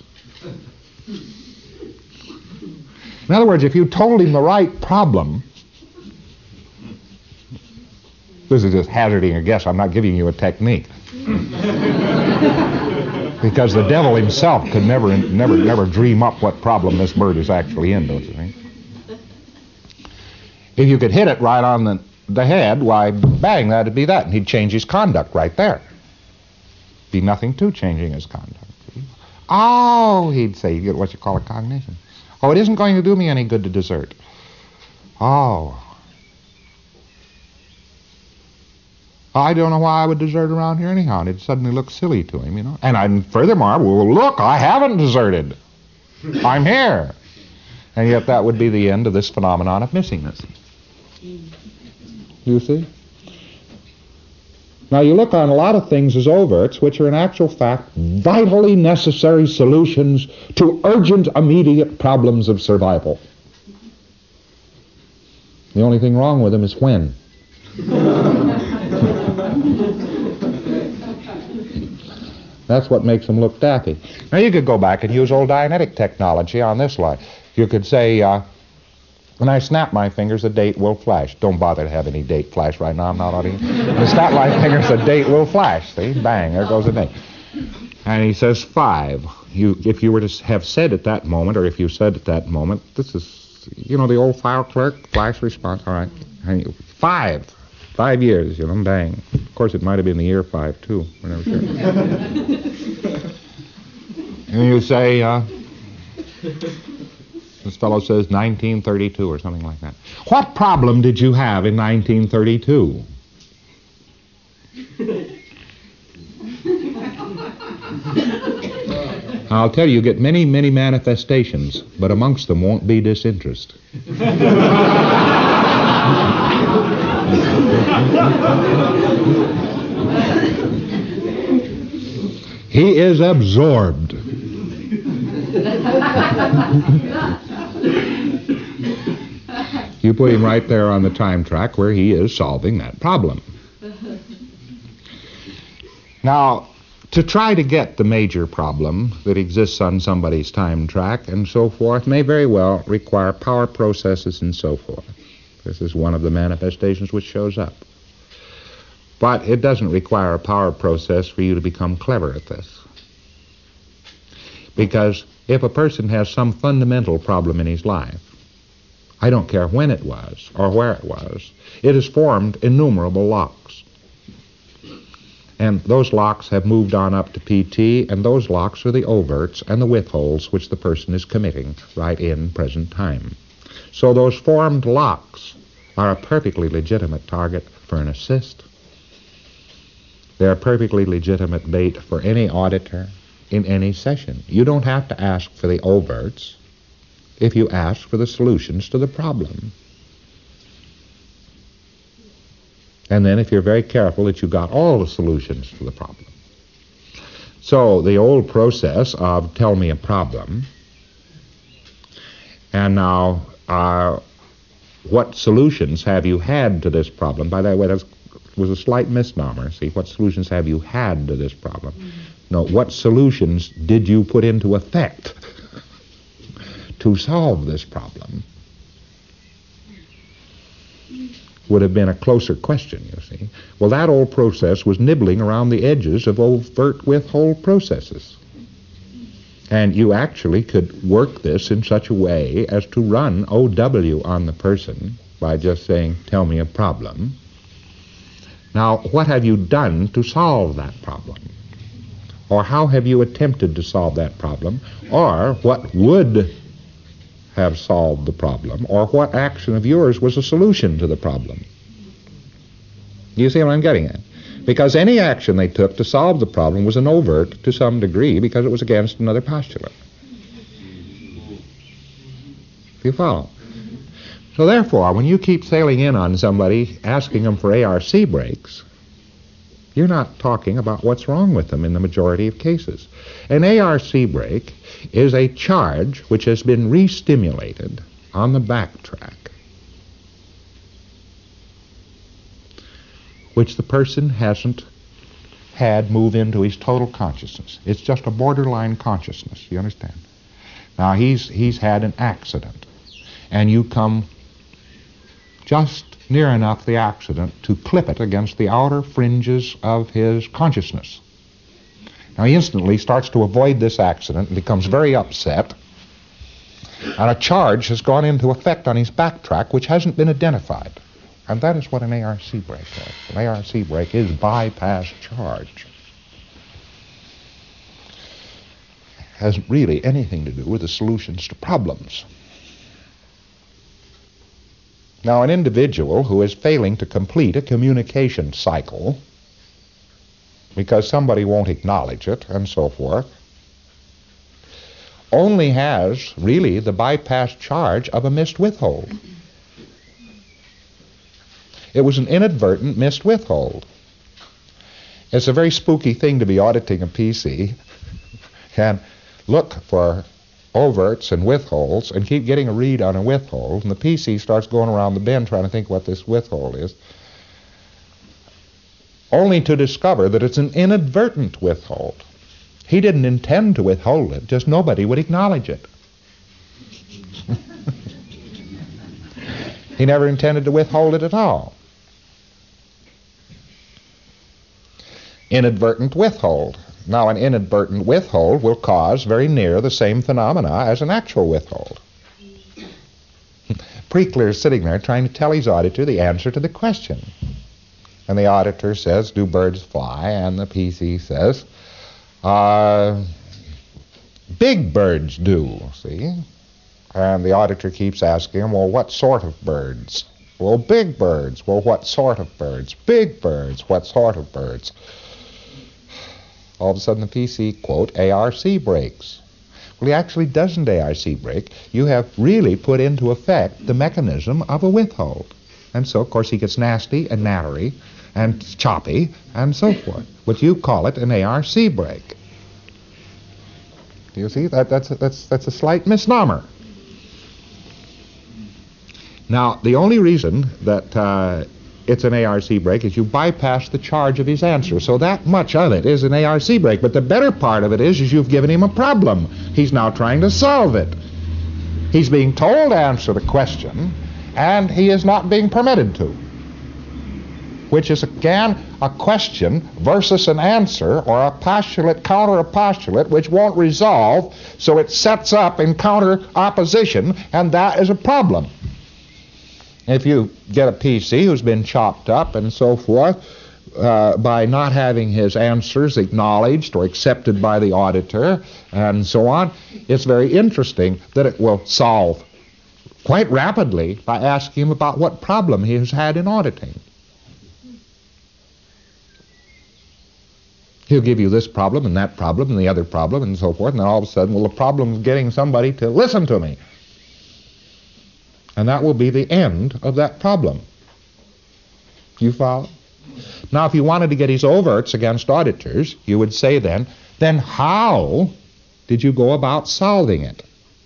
Speaker 2: In other words, if you told him the right problem, this is just hazarding a guess. I'm not giving you a technique. Because the devil himself could never, never, never dream up what problem this bird is actually in, don't you think? If you could hit it right on the, the head, why, bang, that'd be that. And he'd change his conduct right there. Be nothing to changing his conduct. Oh, he'd say, you get what you call a cognition. Oh, it isn't going to do me any good to desert. Oh. I don't know why I would desert around here anyhow. And it suddenly looked silly to him, you know. And I, furthermore, well, look, I haven't deserted. I'm here. And yet that would be the end of this phenomenon of missingness. You see? Now, you look on a lot of things as overts, which are in actual fact vitally necessary solutions to urgent, immediate problems of survival. The only thing wrong with them is when. That's what makes them look daffy. Now, you could go back and use old Dianetic technology on this line. You could say, uh, when I snap my fingers, the date will flash. Don't bother to have any date flash right now. I'm not on it. When I snap my fingers, the date will flash. See? Bang, there goes the date. And he says five. You, if you were to have said at that moment, or if you said at that moment, this is, you know, the old file clerk, flash response, all right. And you, five. Five years, you know, bang. Of course, it might have been the year five, too. We're never sure. And you say, uh, this fellow says nineteen thirty-two or something like that. What problem did you have in nineteen thirty-two? I'll tell you, you get many, many manifestations, but amongst them won't be disinterest. He is absorbed. You put him right there on the time track where he is solving that problem. Now, to try to get the major problem that exists on somebody's time track and so forth may very well require power processes and so forth. This is one of the manifestations which shows up. But it doesn't require a power process for you to become clever at this. Because if a person has some fundamental problem in his life, I don't care when it was or where it was, it has formed innumerable locks. And those locks have moved on up to P T, and those locks are the overts and the withholds which the person is committing right in present time. So those formed locks are a perfectly legitimate target for an assist. They're a perfectly legitimate bait for any auditor in any session. You don't have to ask for the overts if you ask for the solutions to the problem. And then if you're very careful that you got all the solutions to the problem. So the old process of tell me a problem, and now uh, what solutions have you had to this problem? By the way, that was a slight misnomer. See, what solutions have you had to this problem? Mm-hmm. No, what solutions did you put into effect to solve this problem? Would have been a closer question, you see. Well, that old process was nibbling around the edges of overt withhold processes. And you actually could work this in such a way as to run O W on the person by just saying, tell me a problem. Now, what have you done to solve that problem? Or how have you attempted to solve that problem? Or what would have solved the problem, or what action of yours was a solution to the problem? You see what I'm getting at? Because any action they took to solve the problem was an overt to some degree because it was against another postulate. You follow? So therefore, when you keep sailing in on somebody asking them for A R C breaks, you're not talking about what's wrong with them in the majority of cases. An A R C break is a charge which has been re-stimulated on the backtrack, which the person hasn't had move into his total consciousness. It's just a borderline consciousness, you understand? Now, he's, he's had an accident, and you come just near enough the accident to clip it against the outer fringes of his consciousness. Now, he instantly starts to avoid this accident and becomes very upset, and a charge has gone into effect on his backtrack which hasn't been identified. And that is what an A R C break is. An A R C break is bypass charge. It hasn't really anything to do with the solutions to problems. Now, an individual who is failing to complete a communication cycle because somebody won't acknowledge it and so forth, only has really the bypass charge of a missed withhold. It was an inadvertent missed withhold. It's a very spooky thing to be auditing a P C and look for overts and withholds and keep getting a read on a withhold, and the P C starts going around the bend trying to think what this withhold is, only to discover that it's an inadvertent withhold. He didn't intend to withhold it, just nobody would acknowledge it. He never intended to withhold it at all. Inadvertent withhold. Now, an inadvertent withhold will cause very near the same phenomena as an actual withhold. Preclear is sitting there trying to tell his auditor the answer to the question. And the auditor says, do birds fly? And the P C says, uh, big birds do, see? And the auditor keeps asking him, well, what sort of birds? Well, big birds. Well, what sort of birds? Big birds. What sort of birds? All of a sudden the P C, quote, A R C breaks. Well, he actually doesn't A R C break. You have really put into effect the mechanism of a withhold. And so, of course, he gets nasty and nattery and choppy and so forth. But you call it an A R C break. Do you see? That, that's, a, that's, that's a slight misnomer. Now, the only reason that uh, it's an A R C break is you bypass the charge of his answer. So that much of it is an A R C break. But the better part of it is, is you've given him a problem. He's now trying to solve it. He's being told to answer the question, and he is not being permitted to. Which is, again, a question versus an answer, or a postulate counter a postulate, which won't resolve, so it sets up in counter opposition, and that is a problem. If you get a P C who's been chopped up and so forth, uh, by not having his answers acknowledged or accepted by the auditor and so on, it's very interesting that it will solve quite rapidly by asking him about what problem he has had in auditing. He'll give you this problem and that problem and the other problem and so forth, and then all of a sudden, well, the problem is getting somebody to listen to me. And that will be the end of that problem. You follow? Now, if you wanted to get his overts against auditors, you would say then, then how did you go about solving it?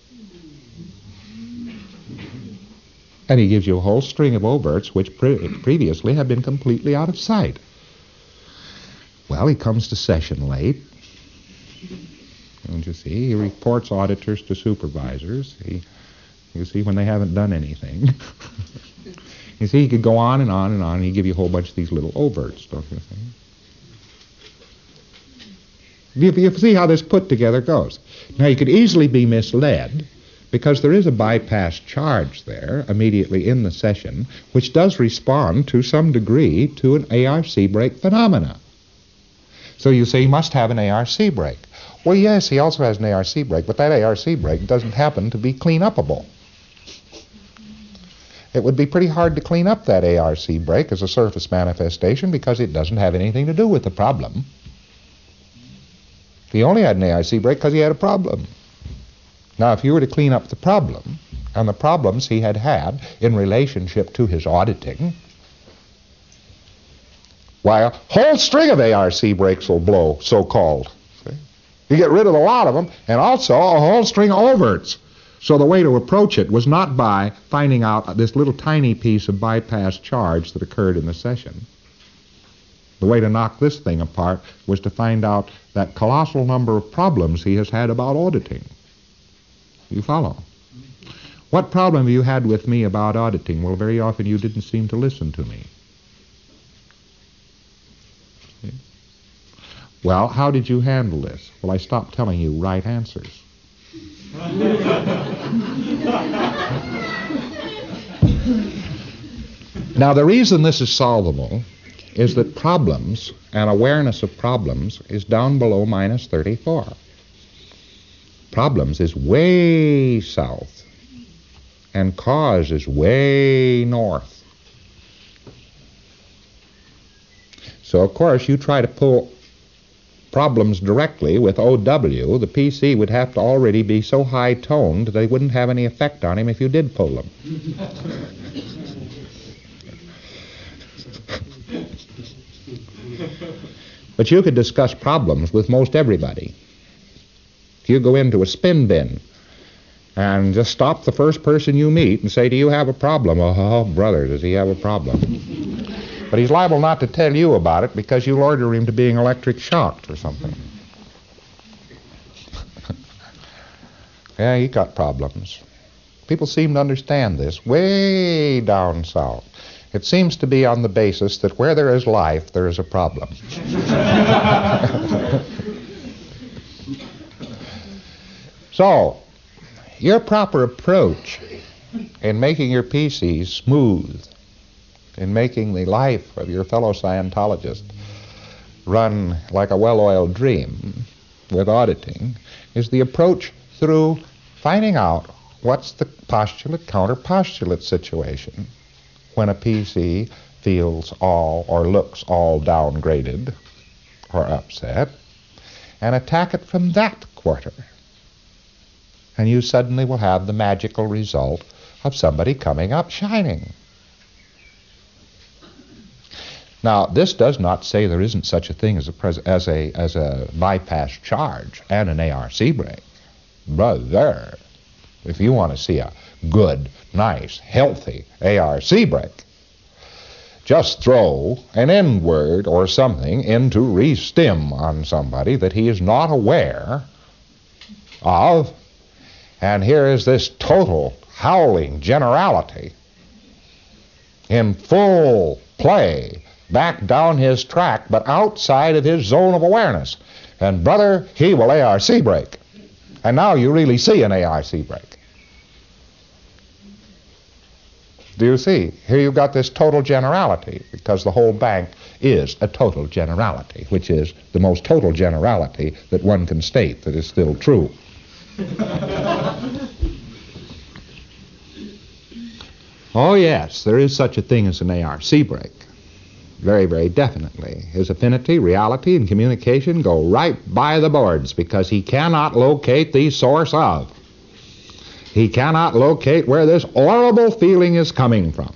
Speaker 2: And he gives you a whole string of overts which pre- previously had been completely out of sight. Well, he comes to session late. Don't you see? He reports auditors to supervisors. He, you see, when they haven't done anything. You see, he could go on and on and on, and he'd give you a whole bunch of these little overts, don't you see? You, you see how this put together goes. Now, you could easily be misled, because there is a bypass charge there immediately in the session, which does respond to some degree to an A R C break phenomena. So you say he must have an A R C break. Well, yes, he also has an A R C break, but that A R C break doesn't happen to be clean-upable. It would be pretty hard to clean up that A R C break as a surface manifestation because it doesn't have anything to do with the problem. He only had an A R C break because he had a problem. Now, if you were to clean up the problem and the problems he had had in relationship to his auditing, why, a whole string of A R C breaks will blow, so-called. See? You get rid of a lot of them, and also a whole string of overts. So the way to approach it was not by finding out this little tiny piece of bypass charge that occurred in the session. The way to knock this thing apart was to find out that colossal number of problems he has had about auditing. You follow? What problem have you had with me about auditing? Well, very often you didn't seem to listen to me. See? Well, how did you handle this? Well, I stopped telling you right answers. Now, the reason this is solvable is that problems and awareness of problems is down below minus thirty-four. Problems is way south, and cause is way north. So, of course, you try to pull problems directly with O W, the P C would have to already be so high-toned that they wouldn't have any effect on him if you did pull them. But you could discuss problems with most everybody. If you go into a spin bin and just stop the first person you meet and say, do you have a problem? Oh, brother, does he have a problem? But he's liable not to tell you about it because you'll order him to being electric shocked or something. Yeah, he got problems. People seem to understand this way down south. It seems to be on the basis that where there is life, there is a problem. So, your proper approach in making your P Cs smooth, in making the life of your fellow Scientologist run like a well-oiled dream with auditing, is the approach through finding out what's the postulate-counter-postulate situation when a P C feels all or looks all downgraded or upset, and attack it from that quarter. And you suddenly will have the magical result of somebody coming up shining. Now, this does not say there isn't such a thing as a pres- as a as a bypass charge and an A R C break. Brother, if you want to see a good, nice, healthy A R C break, just throw an N-word or something into re-stim on somebody that he is not aware of, and here is this total howling generality in full play back down his track, but outside of his zone of awareness. And brother, he will A R C break. And now you really see an A R C break. Do you see? Here you've got this total generality, because the whole bank is a total generality, which is the most total generality that one can state that is still true. Oh, yes, there is such a thing as an A R C break. Very, very definitely. His affinity, reality, and communication go right by the boards because he cannot locate the source of. He cannot locate where this horrible feeling is coming from.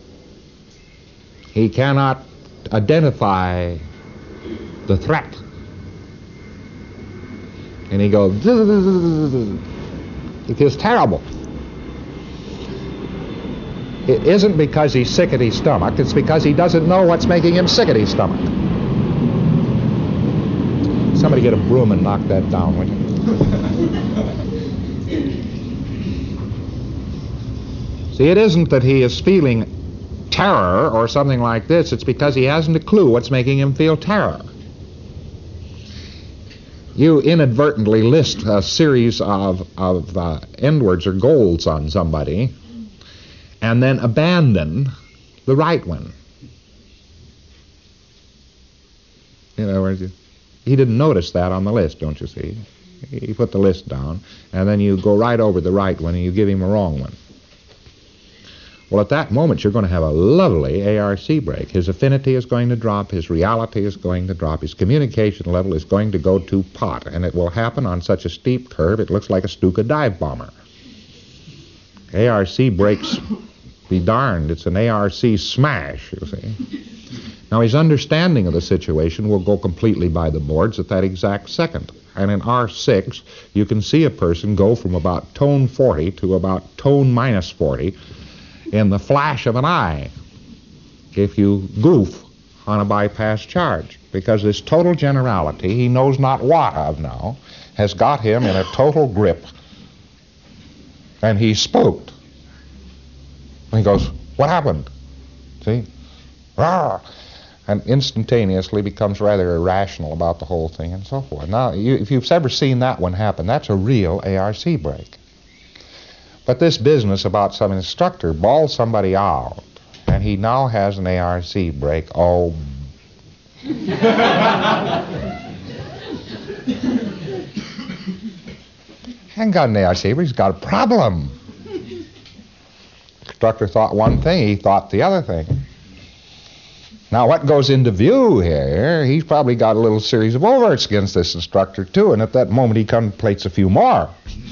Speaker 2: He cannot identify the threat. And he goes, it feels terrible. It isn't because he's sick at his stomach, it's because he doesn't know what's making him sick at his stomach. Somebody get a broom and knock that down, will you? See, it isn't that he is feeling terror or something like this, it's because he hasn't a clue what's making him feel terror. You inadvertently list a series of, of uh, end words or goals on somebody, and then abandon the right one. In other words, he didn't notice that on the list, don't you see? He put the list down, and then you go right over the right one and you give him a wrong one. Well, at that moment, you're going to have a lovely A R C break. His affinity is going to drop, his reality is going to drop, his communication level is going to go to pot, and it will happen on such a steep curve it looks like a Stuka dive bomber. A R C breaks, be darned, it's an A R C smash, you see. Now, his understanding of the situation will go completely by the boards at that exact second. And in R six, you can see a person go from about tone forty to about tone minus forty in the flash of an eye if you goof on a bypass charge. Because this total generality, he knows not what of now, has got him in a total grip. And he spooked. And he goes, what happened? See? Rawr! And instantaneously becomes rather irrational about the whole thing and so forth. Now, you, if you've ever seen that one happen, that's a real A R C break. But this business about some instructor bawls somebody out, and he now has an A R C break. Oh. Hasn't got an A R C break, he's got a problem. Instructor thought one thing, he thought the other thing. Now, what goes into view here, he's probably got a little series of overts against this instructor, too, and at that moment he contemplates a few more.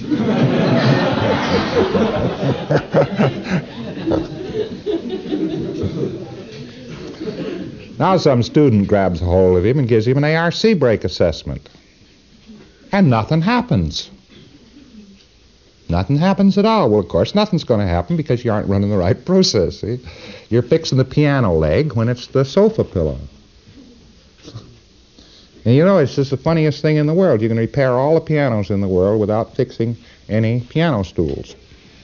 Speaker 2: Now some student grabs a hold of him and gives him an A R C break assessment. And nothing happens. Nothing happens at all. Well, of course, nothing's going to happen because you aren't running the right process. See? You're fixing the piano leg when it's the sofa pillow. And you know, it's just the funniest thing in the world. You can repair all the pianos in the world without fixing any piano stools.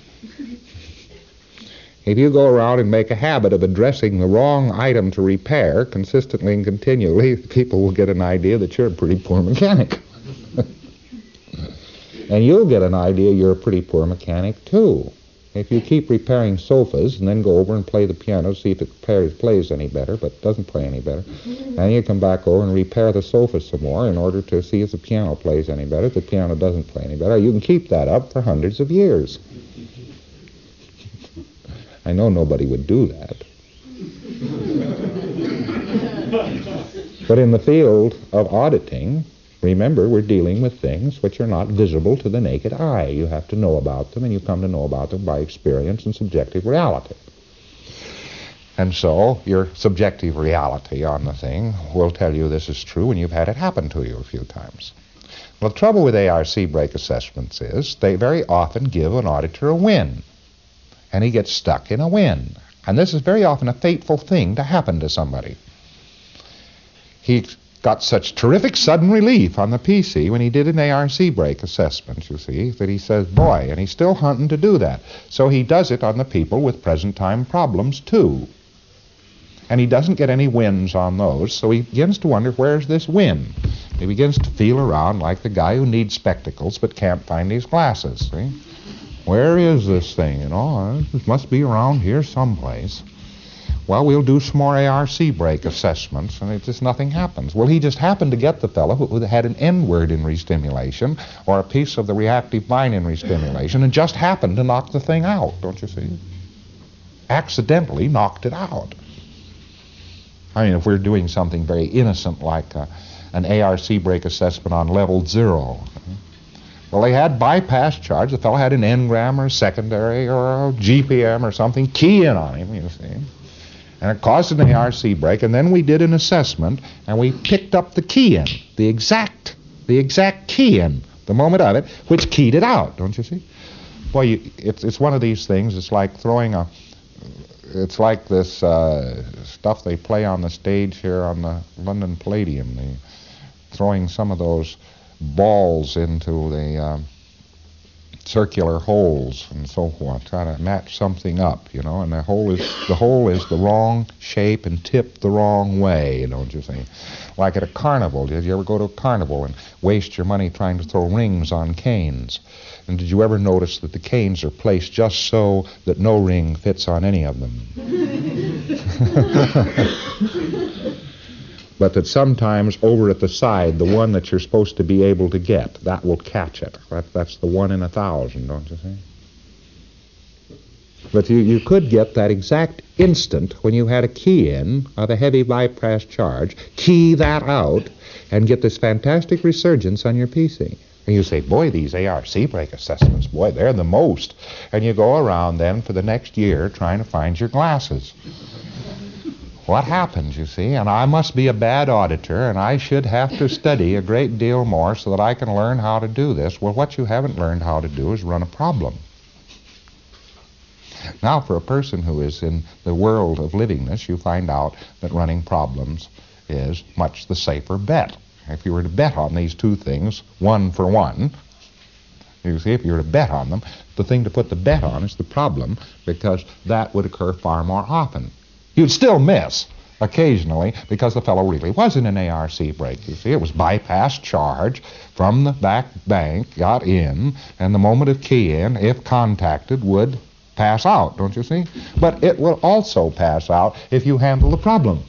Speaker 2: If you go around and make a habit of addressing the wrong item to repair consistently and continually, people will get an idea that you're a pretty poor mechanic. And you'll get an idea you're a pretty poor mechanic, too. If you keep repairing sofas and then go over and play the piano, see if it plays, plays any better, but doesn't play any better, and you come back over and repair the sofa some more in order to see if the piano plays any better. If the piano doesn't play any better, you can keep that up for hundreds of years. I know nobody would do that. But in the field of auditing, remember, we're dealing with things which are not visible to the naked eye. You have to know about them, and you come to know about them by experience and subjective reality. And so your subjective reality on the thing will tell you this is true, and you've had it happen to you a few times. Well, the trouble with A R C break assessments is they very often give an auditor a win, and he gets stuck in a win. And this is very often a fateful thing to happen to somebody. He got such terrific sudden relief on the P C when he did an A R C break assessment, you see, that he says, boy, and he's still hunting to do that. So he does it on the people with present time problems, too. And he doesn't get any wins on those, so he begins to wonder, where's this win? He begins to feel around like the guy who needs spectacles but can't find his glasses, see? Where is this thing? You know, it must be around here someplace. Well, we'll do some more A R C brake assessments, and it just nothing happens. Well, he just happened to get the fellow who had an N-word in restimulation or a piece of the reactive bind in restimulation and just happened to knock the thing out, don't you see? Accidentally knocked it out. I mean, if we're doing something very innocent like uh, an A R C brake assessment on level zero. Well, they had bypass charge. The fellow had an N-gram or a secondary or a G P M or something key in on him, you see. And it caused an A R C brake, and then we did an assessment, and we picked up the key in, the exact, the exact key in, the moment of it, which keyed it out, don't you see? Boy, you, it's it's one of these things. It's like throwing a, it's like this uh, stuff they play on the stage here on the London Palladium, the, throwing some of those balls into the uh, circular holes and so forth, trying to match something up, you know, and the hole is the hole is the wrong shape and tipped the wrong way, don't you see? Like at a carnival. Did you ever go to a carnival and waste your money trying to throw rings on canes? And did you ever notice that the canes are placed just so that no ring fits on any of them? But that sometimes over at the side, the one that you're supposed to be able to get, that will catch it. That, that's the one in a thousand, don't you see? But you, you could get that exact instant when you had a key in of a heavy bypass charge, key that out, and get this fantastic resurgence on your P C. And you say, boy, these A R C brake assessments, boy, they're the most. And you go around then for the next year trying to find your glasses. What happens, you see? And I must be a bad auditor, and I should have to study a great deal more so that I can learn how to do this. Well, what you haven't learned how to do is run a problem. Now, for a person who is in the world of livingness, you find out that running problems is much the safer bet. If you were to bet on these two things, one for one, you see, if you were to bet on them, the thing to put the bet on is the problem, because that would occur far more often. You'd still miss occasionally because the fellow really was in an A R C brake. You see, it was bypass charge from the back bank, got in, and the moment of key in, if contacted, would pass out, don't you see? But it will also pass out if you handle the problem.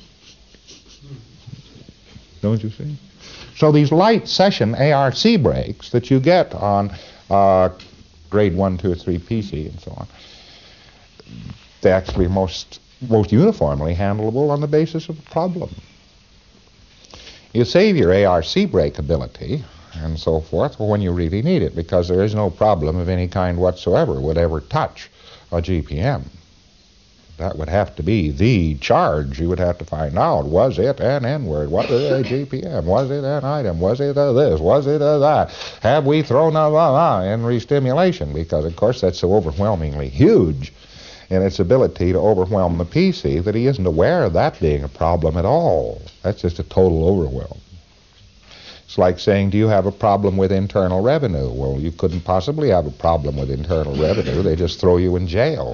Speaker 2: Don't you see? So these light session A R C brakes that you get on uh, grade one, two, or three P C and so on, they actually most most uniformly handleable on the basis of a problem. You save your A R C brake ability and so forth when you really need it, because there is no problem of any kind whatsoever would ever touch a G P M. That would have to be the charge. You would have to find out, was it an N-word? Was it a G P M? Was it an item? Was it a this? Was it a that? Have we thrown a la la in restimulation? Because, of course, that's so overwhelmingly huge in its ability to overwhelm the P C that he isn't aware of that being a problem at all. That's just a total overwhelm. It's like saying, do you have a problem with internal revenue? Well, you couldn't possibly have a problem with internal revenue. They just throw you in jail.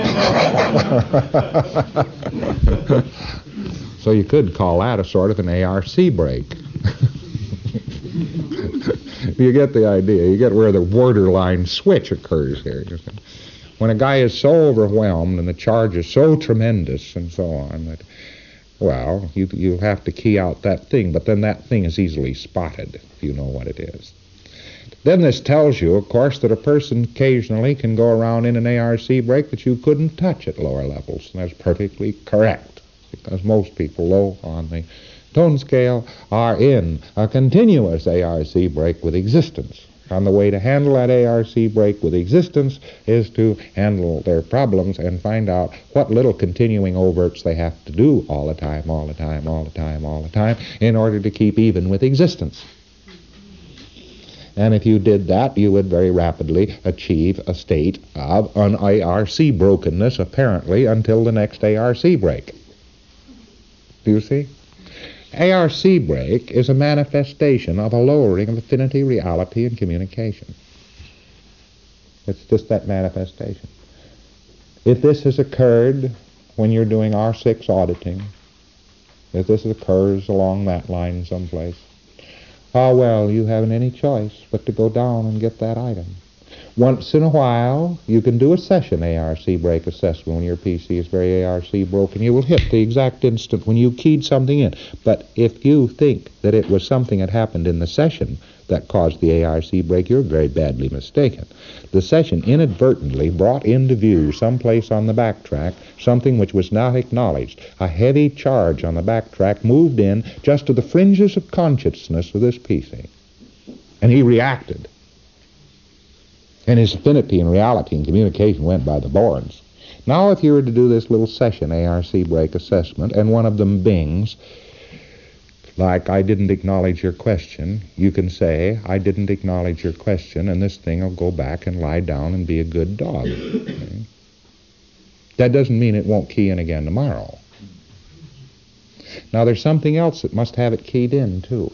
Speaker 2: So you could call that a sort of an A R C brake. You get the idea. You get where the borderline switch occurs here. When a guy is so overwhelmed and the charge is so tremendous and so on that, well, you you have to key out that thing, but then that thing is easily spotted if you know what it is. Then this tells you, of course, that a person occasionally can go around in an A R C brake that you couldn't touch at lower levels, and that's perfectly correct, because most people low on the tone scale are in a continuous A R C brake with existence. And the way to handle that A R C brake with existence is to handle their problems and find out what little continuing overts they have to do all the time, all the time, all the time, all the time, in order to keep even with existence. And if you did that, you would very rapidly achieve a state of an A R C brokenness, apparently, until the next A R C brake. Do you see? A R C brake is a manifestation of a lowering of affinity, reality, and communication. It's just that manifestation. If this has occurred when you're doing R six auditing, if this occurs along that line someplace, ah, well, you haven't any choice but to go down and get that item. Once in a while, you can do a session A R C brake assessment when your P C is very A R C broken. You will hit the exact instant when you keyed something in. But if you think that it was something that happened in the session that caused the A R C brake, you're very badly mistaken. The session inadvertently brought into view someplace on the backtrack something which was not acknowledged. A heavy charge on the backtrack moved in just to the fringes of consciousness of this P C. And he reacted. And his affinity and reality and communication went by the boards. Now if you were to do this little session A R C brake assessment and one of them bings, like, I didn't acknowledge your question, you can say, I didn't acknowledge your question, and this thing will go back and lie down and be a good dog. Okay? That doesn't mean it won't key in again tomorrow. Now there's something else that must have it keyed in, too.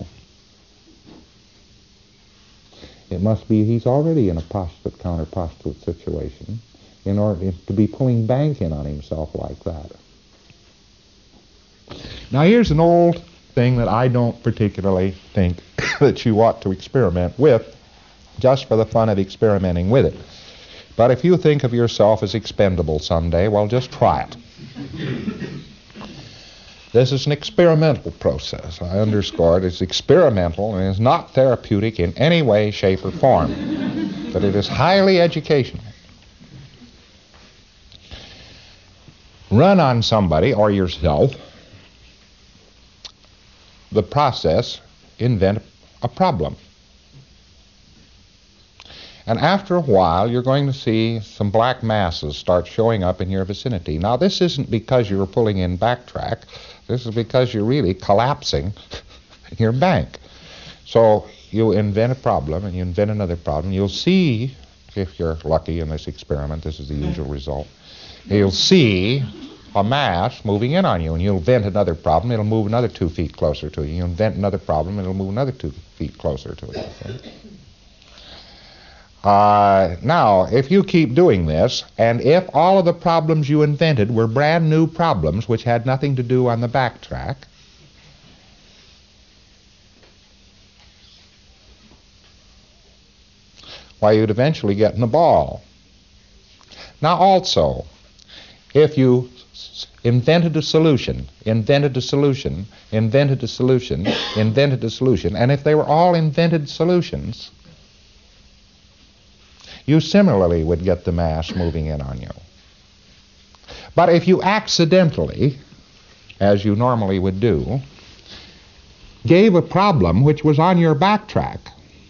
Speaker 2: It must be he's already in a postulate counter-postulate situation in order to be pulling bank in on himself like that. Now here's an old thing that I don't particularly think that you ought to experiment with just for the fun of experimenting with it. But if you think of yourself as expendable someday, well, just try it. This is an experimental process. I underscore it. It's experimental and is not therapeutic in any way, shape, or form. But it is highly educational. Run on somebody or yourself the process, invent a problem. And after a while, you're going to see some black masses start showing up in your vicinity. Now, this isn't because you're pulling in backtrack. This is because you're really collapsing your bank. So you invent a problem, and you invent another problem. You'll see, if you're lucky in this experiment, this is the usual result, you'll see a mass moving in on you, and you'll invent another problem, it'll move another two feet closer to you. You invent another problem, it'll move another two feet closer to you. Okay? Uh, now, if you keep doing this, and if all of the problems you invented were brand new problems which had nothing to do on the backtrack, why, you'd eventually get in the ball. Now also, if you invented a solution, invented a solution, invented a solution, invented a solution, and if they were all invented solutions, you similarly would get the mass moving in on you. But if you accidentally, as you normally would do, gave a problem which was on your backtrack,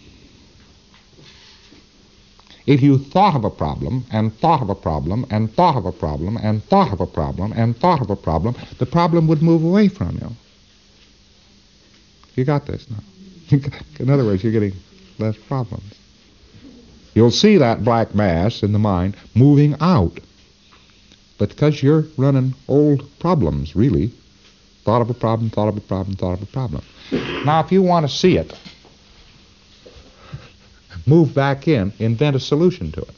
Speaker 2: if you thought of a problem, and thought of a problem, and thought of a problem, and thought of a problem, and thought of a problem, the problem would move away from you. You got this now. In other words, you're getting less problems. You'll see that black mass in the mind moving out. But because you're running old problems, really, thought of a problem, thought of a problem, thought of a problem. Now, if you want to see it, move back in, invent a solution to it.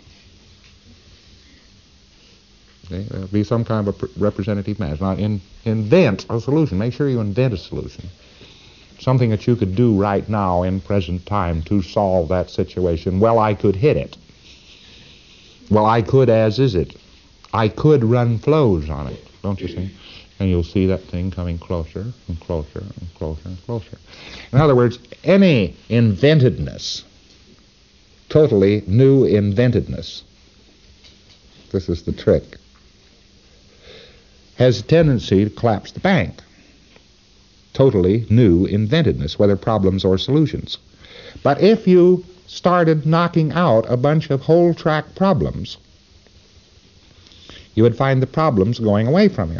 Speaker 2: Okay? There'll be some kind of a representative mass. Now, in, invent a solution. Make sure you invent a solution. Something that you could do right now in present time to solve that situation. Well, I could hit it. Well, I could as is it. I could run flows on it, don't you see? And you'll see that thing coming closer and closer and closer and closer. In other words, any inventedness, totally new inventedness, this is the trick, has a tendency to collapse the bank. Totally new inventedness, whether problems or solutions. But if you started knocking out a bunch of whole track problems, you would find the problems going away from you.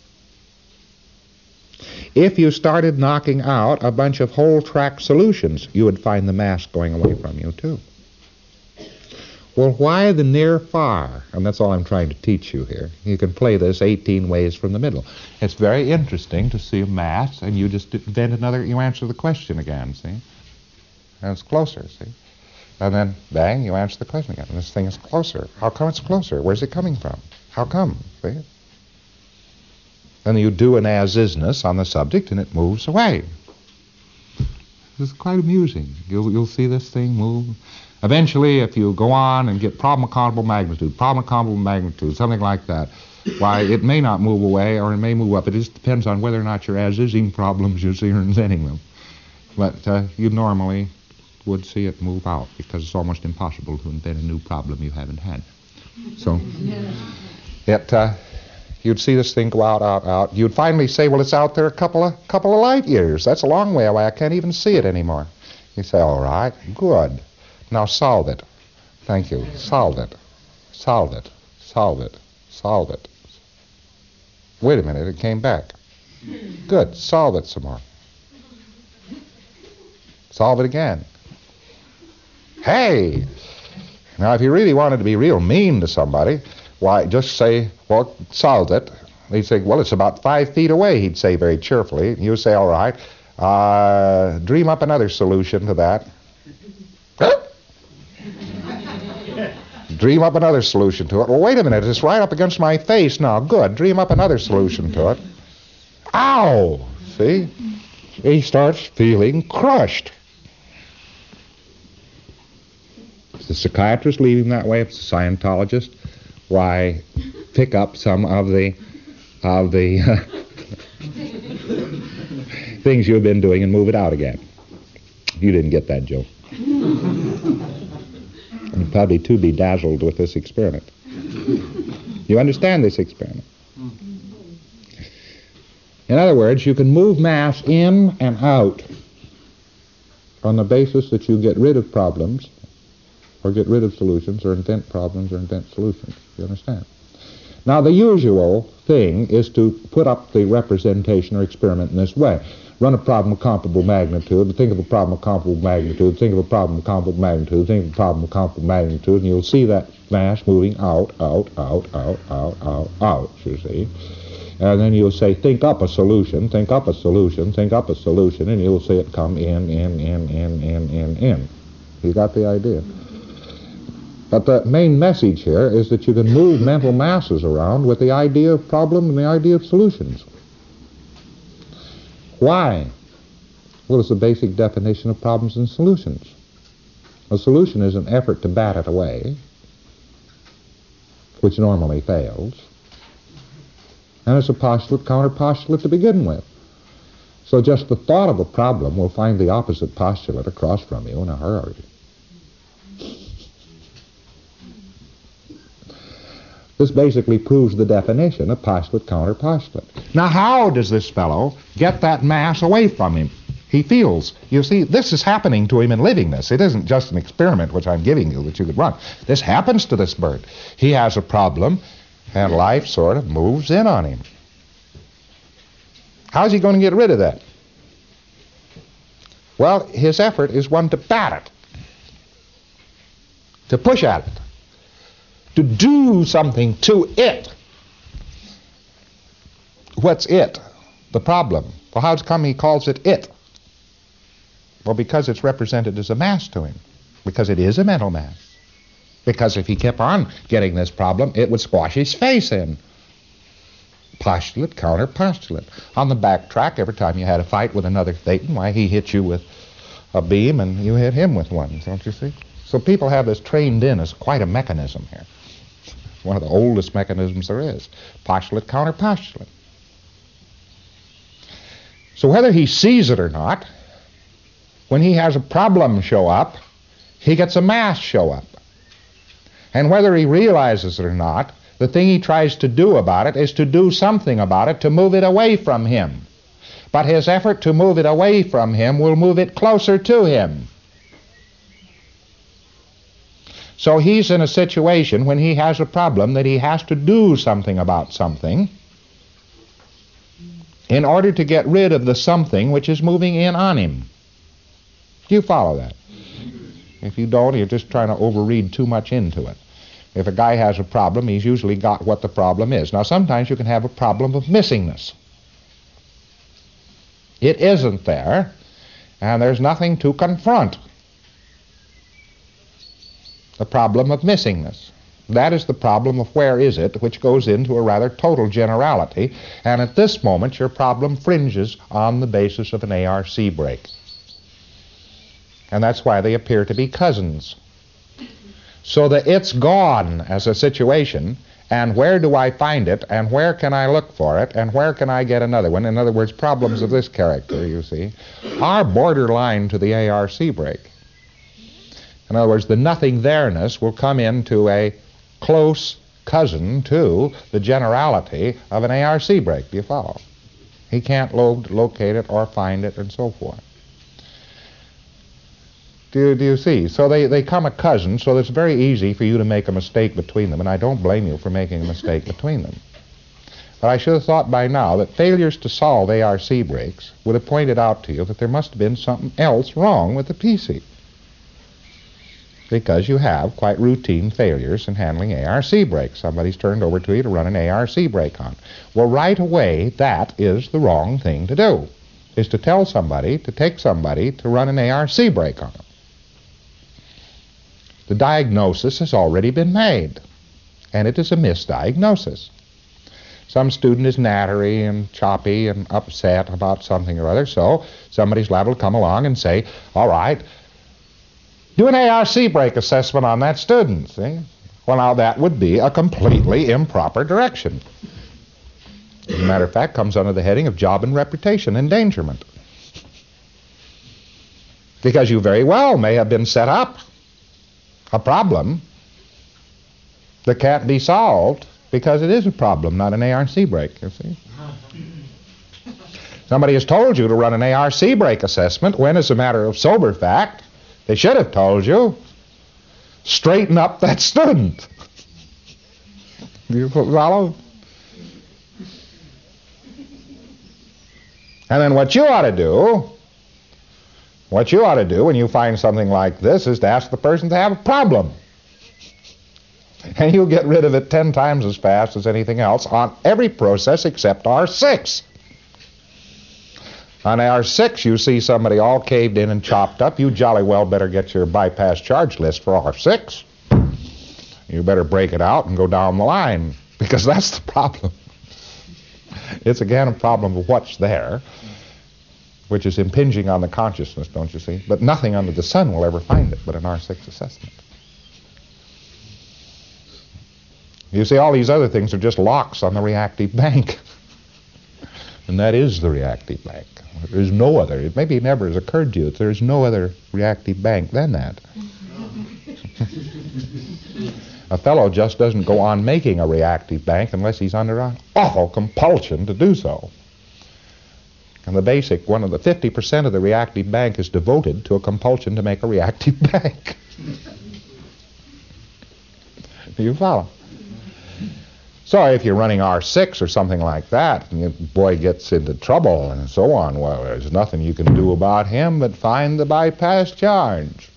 Speaker 2: If you started knocking out a bunch of whole track solutions, you would find the mass going away from you too. Well, why the near far? And that's all I'm trying to teach you here. You can play this eighteen ways from the middle. It's very interesting to see a mass, and you just invent another, you answer the question again, see? And it's closer, see? And then, bang, you answer the question again. And this thing is closer. How come it's closer? Where's it coming from? How come, see? Then you do an as-isness on the subject, and it moves away. This is quite amusing. You'll, you'll see this thing move. Eventually, if you go on and get problem of comparable magnitude, problem of comparable magnitude, something like that, why, it may not move away or it may move up. It just depends on whether or not you're as-ising problems you see or inventing them. But uh, you normally would see it move out because it's almost impossible to invent a new problem you haven't had. So it, uh, you'd see this thing go out, out, out. You'd finally say, well, it's out there a couple of, couple of light years. That's a long way away. I can't even see it anymore. You say, all right, good. Now solve it. Thank you. Solve it. Solve it. Solve it. Solve it. Wait a minute, it came back. Good. Solve it some more. Solve it again. Hey! Now, if you really wanted to be real mean to somebody, why, just say, well, solved it. He'd say, well, it's about five feet away, he'd say very cheerfully. You say, all right, uh, dream up another solution to that. Dream up another solution to it. Well, wait a minute, it's right up against my face now. Good, dream up another solution to it. Ow! See? He starts feeling crushed. If the psychiatrist leading that way, if it's a Scientologist, why, pick up some of the of the uh, things you've been doing and move it out again. You didn't get that joke. You're probably too bedazzled with this experiment. You understand this experiment? In other words, you can move mass in and out on the basis that you get rid of problems, or get rid of solutions, or invent problems, or invent solutions. You understand? Now, the usual thing is to put up the representation or experiment in this way. Run a problem of comparable magnitude, think of a problem of comparable magnitude, think of a problem of comparable magnitude, think of a problem of comparable magnitude, and you'll see that mass moving out, out, out, out, out, out, out, you see. And then you'll say, think up a solution, think up a solution, think up a solution, and you'll see it come in, in, in, in, in, in, in. You got the idea? But the main message here is that you can move mental masses around with the idea of problem and the idea of solutions. Why? Well, it's the basic definition of problems and solutions. A solution is an effort to bat it away, which normally fails, and it's a postulate, counter-postulate to begin with. So just the thought of a problem will find the opposite postulate across from you in a hurry. This basically proves the definition of postulate, counter-postulate. Now, how does this fellow get that mass away from him? He feels, you see, this is happening to him in living this. It isn't just an experiment which I'm giving you that you could run. This happens to this bird. He has a problem, and life sort of moves in on him. How's he going to get rid of that? Well, his effort is one to bat it, to push at it, to do something to it. What's it? The problem. Well, how's come he calls it it? Well, because it's represented as a mass to him. Because it is a mental mass. Because if he kept on getting this problem, it would squash his face in. Postulate, counter-postulate. On the backtrack, every time you had a fight with another Thetan, why, he hit you with a beam and you hit him with one, don't you see? So people have this trained in as quite a mechanism here. One of the oldest mechanisms there is. Postulate, counter-postulate. So whether he sees it or not, when he has a problem show up, he gets a mass show up. And whether he realizes it or not, the thing he tries to do about it is to do something about it to move it away from him. But his effort to move it away from him will move it closer to him. So he's in a situation when he has a problem that he has to do something about something in order to get rid of the something which is moving in on him. Do you follow that? If you don't, you're just trying to overread too much into it. If a guy has a problem, he's usually got what the problem is. Now, sometimes you can have a problem of missingness. It isn't there, and there's nothing to confront. The problem of missingness. That is the problem of where is it, which goes into a rather total generality, and at this moment your problem fringes on the basis of an A R C break. And that's why they appear to be cousins. so that it's gone as a situation, and where do I find it, and where can I look for it, and where can I get another one? In other words, problems of this character, you see, are borderline to the A R C break. In other words, the nothing there-ness will come into a close cousin to the generality of an A R C break. Do you follow? He can't lo- locate it or find it and so forth. Do you, do you see? So they, they come a cousin, so it's very easy for you to make a mistake between them, and I don't blame you for making a mistake between them. But I should have thought by now that failures to solve A R C breaks would have pointed out to you that there must have been something else wrong with the P C. Because you have quite routine failures in handling A R C breaks. Somebody's turned over to you to run an A R C break on. Well, right away, that is the wrong thing to do, is to tell somebody, to take somebody to run an A R C break on them. The diagnosis has already been made, and it is a misdiagnosis. Some student is nattery and choppy and upset about something or other, so somebody's liable to come along and say, all right, do an A R C break assessment on that student, see? Well, now that would be a completely improper direction. As a matter of fact, comes under the heading of job and reputation endangerment. Because you very well may have been set up a problem that can't be solved because it is a problem, not an A R C break, you see. Somebody has told you to run an A R C break assessment when, as a matter of sober fact, they should have told you, straighten up that student. Do you follow? And then what you ought to do, what you ought to do when you find something like this is to ask the person to have a problem. And you'll get rid of it ten times as fast as anything else on every process except R six. On R six, you see somebody all caved in and chopped up. You jolly well better get your bypass charge list for R six. You better break it out and go down the line, because that's the problem. It's again a problem of what's there, which is impinging on the consciousness, don't you see? But nothing under the sun will ever find it but an R six assessment. You see, all these other things are just locks on the reactive bank. And that is the reactive bank. There is no other. It maybe never has occurred to you that there is no other reactive bank than that. A fellow just doesn't go on making a reactive bank unless he's under an awful compulsion to do so. And the basic, one of the fifty percent of the reactive bank is devoted to a compulsion to make a reactive bank. Do you follow? So if you're running R six or something like that, and the boy gets into trouble and so on, well, there's nothing you can do about him but find the bypass charge.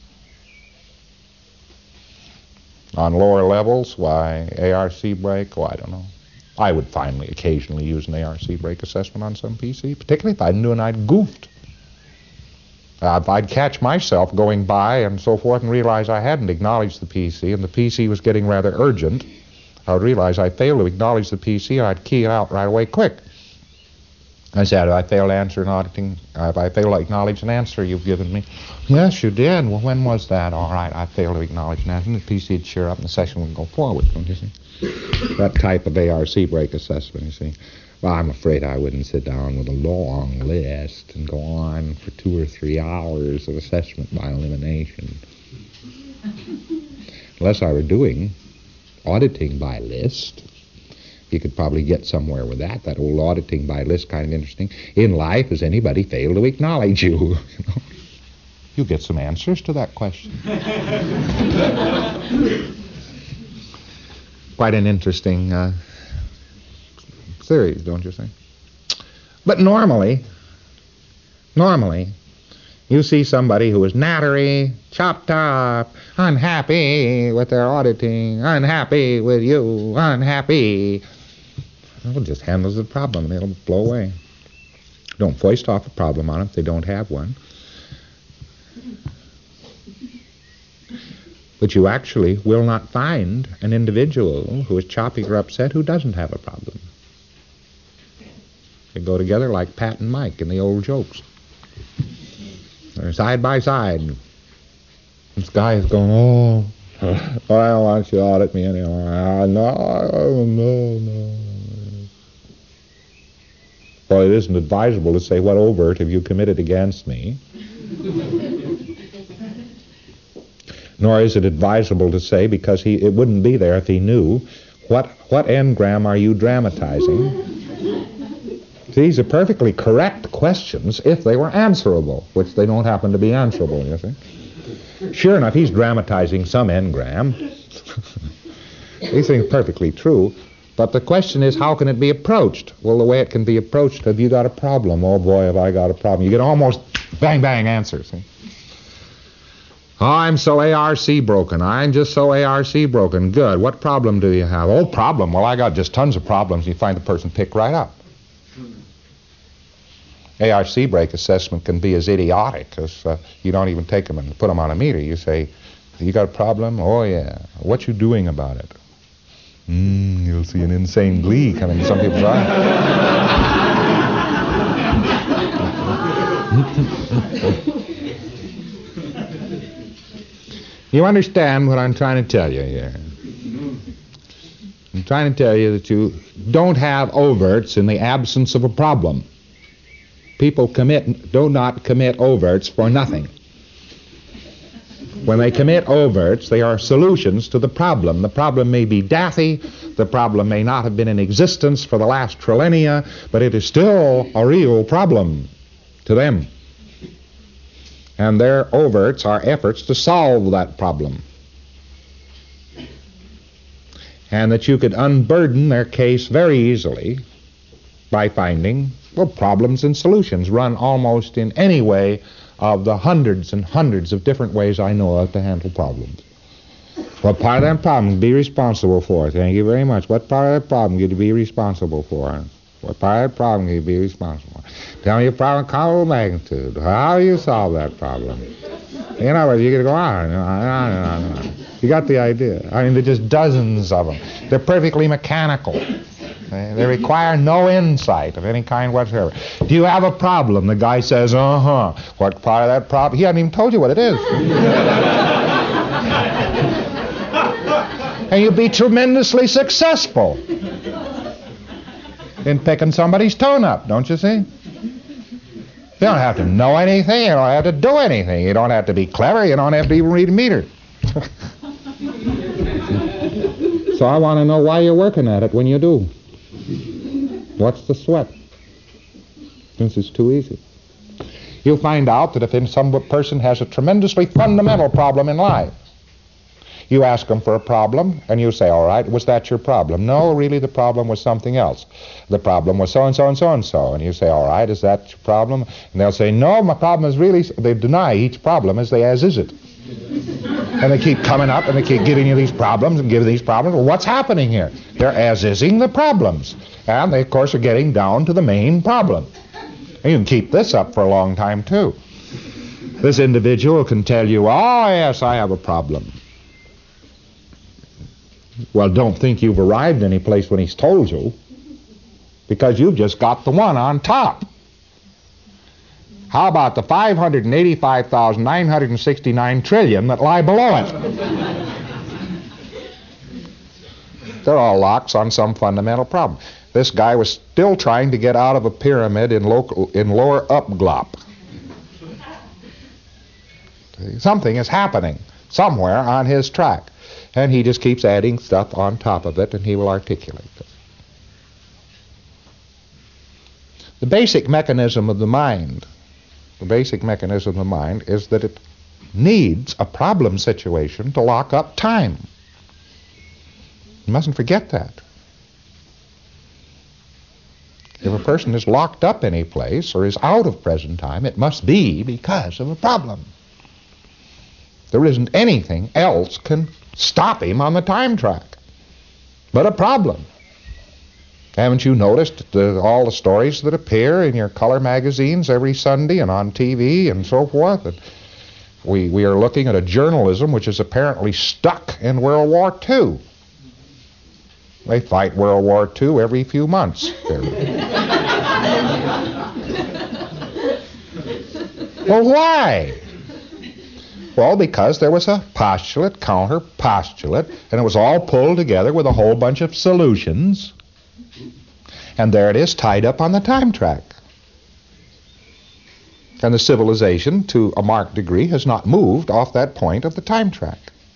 Speaker 2: On lower levels, why, A R C break, oh, I don't know. I would finally occasionally use an A R C break assessment on some P C, particularly if I knew and I'd goofed. Uh, if I'd catch myself going by and so forth and realize I hadn't acknowledged the P C and the P C was getting rather urgent, I would realize I failed to acknowledge the P C, and I'd key it out right away quick. I said, I failed to answer an auditing, if I failed to acknowledge an answer you've given me. Yes, you did. Well, when was that? All right, I failed to acknowledge an answer. And the P C would cheer up and the session would go forward, don't you see? That type of A R C break assessment, you see. Well, I'm afraid I wouldn't sit down with a long list and go on for two or three hours of assessment by elimination. Unless I were doing auditing by list. You could probably get somewhere with that. That old auditing by list, kind of interesting. In life, has anybody failed to acknowledge you? You know? You get some answers to that question. Quite an interesting uh, series, don't you think? But normally, normally, you see somebody who is nattery, chopped up, unhappy with their auditing, unhappy with you, unhappy. Well, just handles the problem and it'll blow away. Don't foist off a problem on them if they don't have one. But you actually will not find an individual who is choppy or upset who doesn't have a problem. They go together like Pat and Mike in the old jokes. They're side by side. This guy is going, oh,
Speaker 3: I don't want you to audit me anymore. Uh, no, no, no. Well, it isn't advisable to say, what overt have you committed against me? Nor is it advisable to say, because he it wouldn't be there if he knew, what, what engram are you dramatizing? These are perfectly correct questions if they were answerable, which they don't happen to be answerable, you see. Sure enough, he's dramatizing some engram. These things are perfectly true. But the question is, how can it be approached? Well, the way it can be approached, have you got a problem? Oh, boy, have I got a problem. You get almost bang, bang answers. See? Oh, I'm so A R C broken. I'm just so A R C broken. Good. What problem do you have? Oh, problem. Well, I got just tons of problems. You find the person pick right up. A R C break assessment can be as idiotic as uh, you don't even take them and put them on a meter. You say, you got a problem? Oh, yeah. What you doing about it? Mm, you'll see an insane glee coming in some people's eyes. You understand what I'm trying to tell you here? I'm trying to tell you that you don't have overts in the absence of a problem. People commit, do not commit overts for nothing. When they commit overts, they are solutions to the problem. The problem may be daffy, the problem may not have been in existence for the last trillennia, but it is still a real problem to them. And their overts are efforts to solve that problem. And that you could unburden their case very easily by finding, well, problems and solutions run almost in any way of the hundreds and hundreds of different ways I know of to handle problems. What part of that problem be responsible for? Thank you very much. What part of that problem could you be responsible for? What part of that problem could you be responsible for? Tell me your problem, count magnitude. How do you solve that problem? You know, you're going to go on and on and on and on. You got the idea. I mean, there are just dozens of them. They're perfectly mechanical. They require no insight of any kind whatsoever. Do you have a problem? The guy says, uh-huh. What part of that problem? He hasn't even told you what it is. And you'll be tremendously successful in picking somebody's tone up, don't you see? You don't have to know anything. You don't have to do anything. You don't have to be clever. You don't have to even read a meter. So I want to know why you're working at it when you do. What's the sweat? Since it's too easy. You'll find out that if some person has a tremendously fundamental problem in life, you ask them for a problem, and you say, all right, was that your problem? No, really the problem was something else. The problem was so-and-so and so-and-so. And you say, all right, is that your problem? And they'll say, no, my problem is really... They deny each problem as they as is it. And they keep coming up and they keep giving you these problems and giving these problems. Well, what's happening here? They're as-ising the problems. And they, of course, are getting down to the main problem. And you can keep this up for a long time, too. This individual can tell you, oh, yes, I have a problem. Well, don't think you've arrived any place when he's told you, because you've just got the one on top. How about the five hundred eighty-five thousand nine hundred sixty-nine trillion that lie below it? They're all locks on some fundamental problem. This guy was still trying to get out of a pyramid in, local, in lower Upglop. Something is happening somewhere on his track. And he just keeps adding stuff on top of it, and he will articulate it. The basic mechanism of the mind, the basic mechanism of the mind is that it needs a problem situation to lock up time. You mustn't forget that. If a person is locked up any place or is out of present time, it must be because of a problem. There isn't anything else can stop him on the time track but a problem. Haven't you noticed the, all the stories that appear in your color magazines every Sunday and on T V and so forth? And we, we are looking at a journalism which is apparently stuck in World War Two. They fight World War Two every few months. Well, why? Well, because there was a postulate, counter postulate, and it was all pulled together with a whole bunch of solutions. And there it is, tied up on the time track. And the civilization, to a marked degree, has not moved off that point of the time track.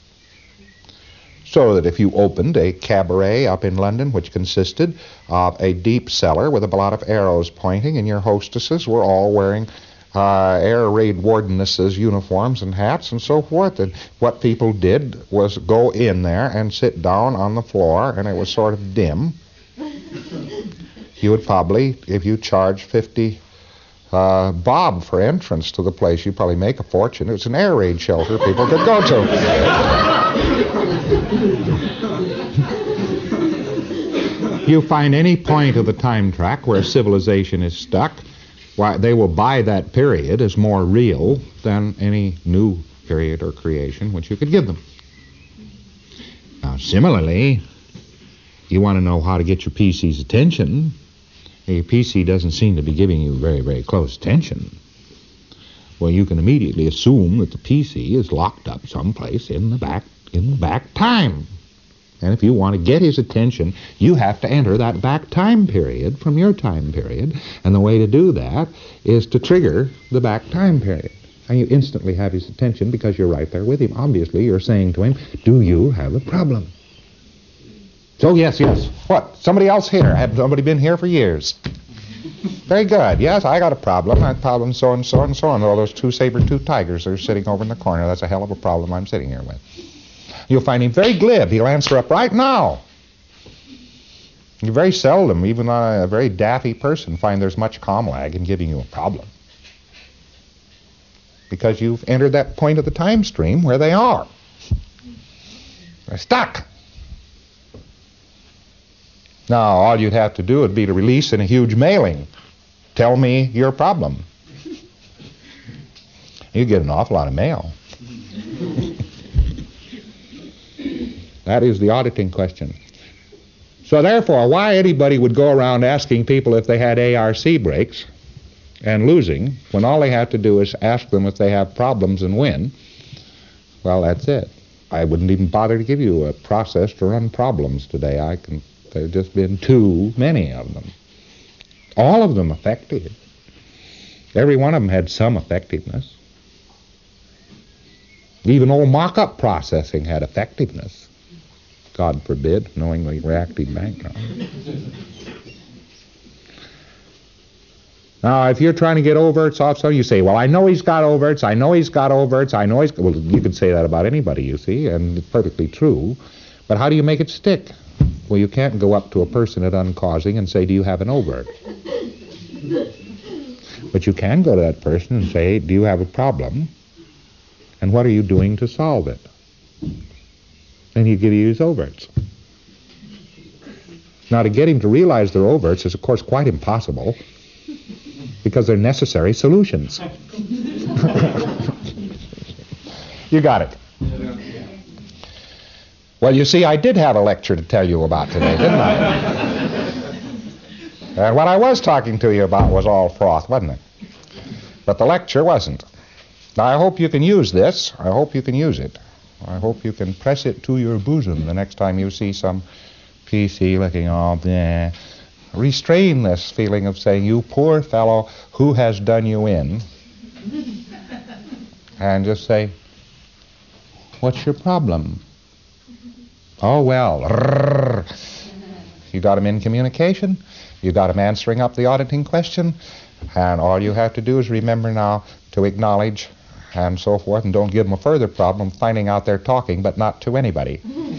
Speaker 3: So that if you opened a cabaret up in London, which consisted of a deep cellar with a lot of arrows pointing, and your hostesses were all wearing uh, air raid wardenesses' uniforms and hats and so forth, and what people did was go in there and sit down on the floor, and it was sort of dim. You would probably, if you charged fifty uh, bob for entrance to the place, you'd probably make a fortune. It was an air raid shelter people could go to. You find any point of the time track where civilization is stuck, why, they will buy that period as more real than any new period or creation which you could give them. Now, similarly, you want to know how to get your P C's attention. Your P C doesn't seem to be giving you very, very close attention. Well, you can immediately assume that the P C is locked up someplace in the back, in the back time. And if you want to get his attention, you have to enter that back time period from your time period. And the way to do that is to trigger the back time period. And you instantly have his attention because you're right there with him. Obviously, you're saying to him, do you have a problem? So, yes, yes. What? Somebody else here? Had somebody been here for years? Very good. Yes, I got a problem. I have problems so and so and so and all those two saber-toothed tigers that are sitting over in the corner. That's a hell of a problem I'm sitting here with. You'll find him very glib. He'll answer up right now. You very seldom, even a very daffy person, find there's much comm lag in giving you a problem. Because you've entered that point of the time stream where they are. They're stuck. Now, all you'd have to do would be to release in a huge mailing, tell me your problem. You get an awful lot of mail. That is the auditing question. So therefore, why anybody would go around asking people if they had A R C breaks and losing, when all they have to do is ask them if they have problems and win, well, that's it. I wouldn't even bother to give you a process to run problems today. I can, there's just been too many of them. All of them effective. Every one of them had some effectiveness. Even old mock-up processing had effectiveness. God forbid, knowing the reactive background. Now, if you're trying to get overts off something, you say, well, I know he's got overts, I know he's got overts, I know he's... Well, you could say that about anybody, you see, and it's perfectly true. But how do you make it stick? Well, you can't go up to a person at uncausing and say, do you have an overt? But you can go to that person and say, do you have a problem? And what are you doing to solve it? And he'll give you his overts. Now, to get him to realize their overts is, of course, quite impossible because they're necessary solutions. You got it. Well, you see, I did have a lecture to tell you about today, didn't I? And what I was talking to you about was all froth, wasn't it? But the lecture wasn't. Now, I hope you can use this. I hope you can use it. I hope you can press it to your bosom the next time you see some P C looking all there. Restrain this feeling of saying, you poor fellow, who has done you in? And just say, what's your problem? Oh, well. Rrr. You got him in communication. You got him answering up the auditing question. And all you have to do is remember now to acknowledge and so forth, and don't give them a further problem finding out they're talking, but not to anybody.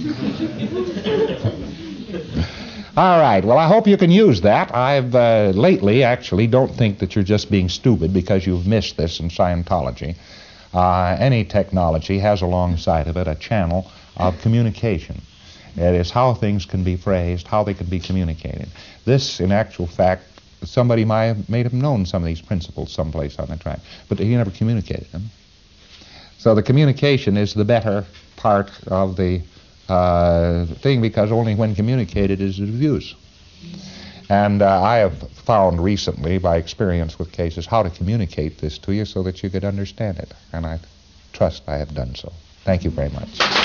Speaker 3: All right, well, I hope you can use that. I've uh, lately actually don't think that you're just being stupid because you've missed this in Scientology. Uh, any technology has alongside of it a channel of communication. It is how things can be phrased, how they can be communicated. This, in actual fact, somebody might have, may have known some of these principles someplace on the track, but he never communicated them. So the communication is the better part of the uh, thing, because only when communicated is it of use. And uh, I have found recently, by experience with cases, how to communicate this to you so that you could understand it. And I trust I have done so. Thank you very much.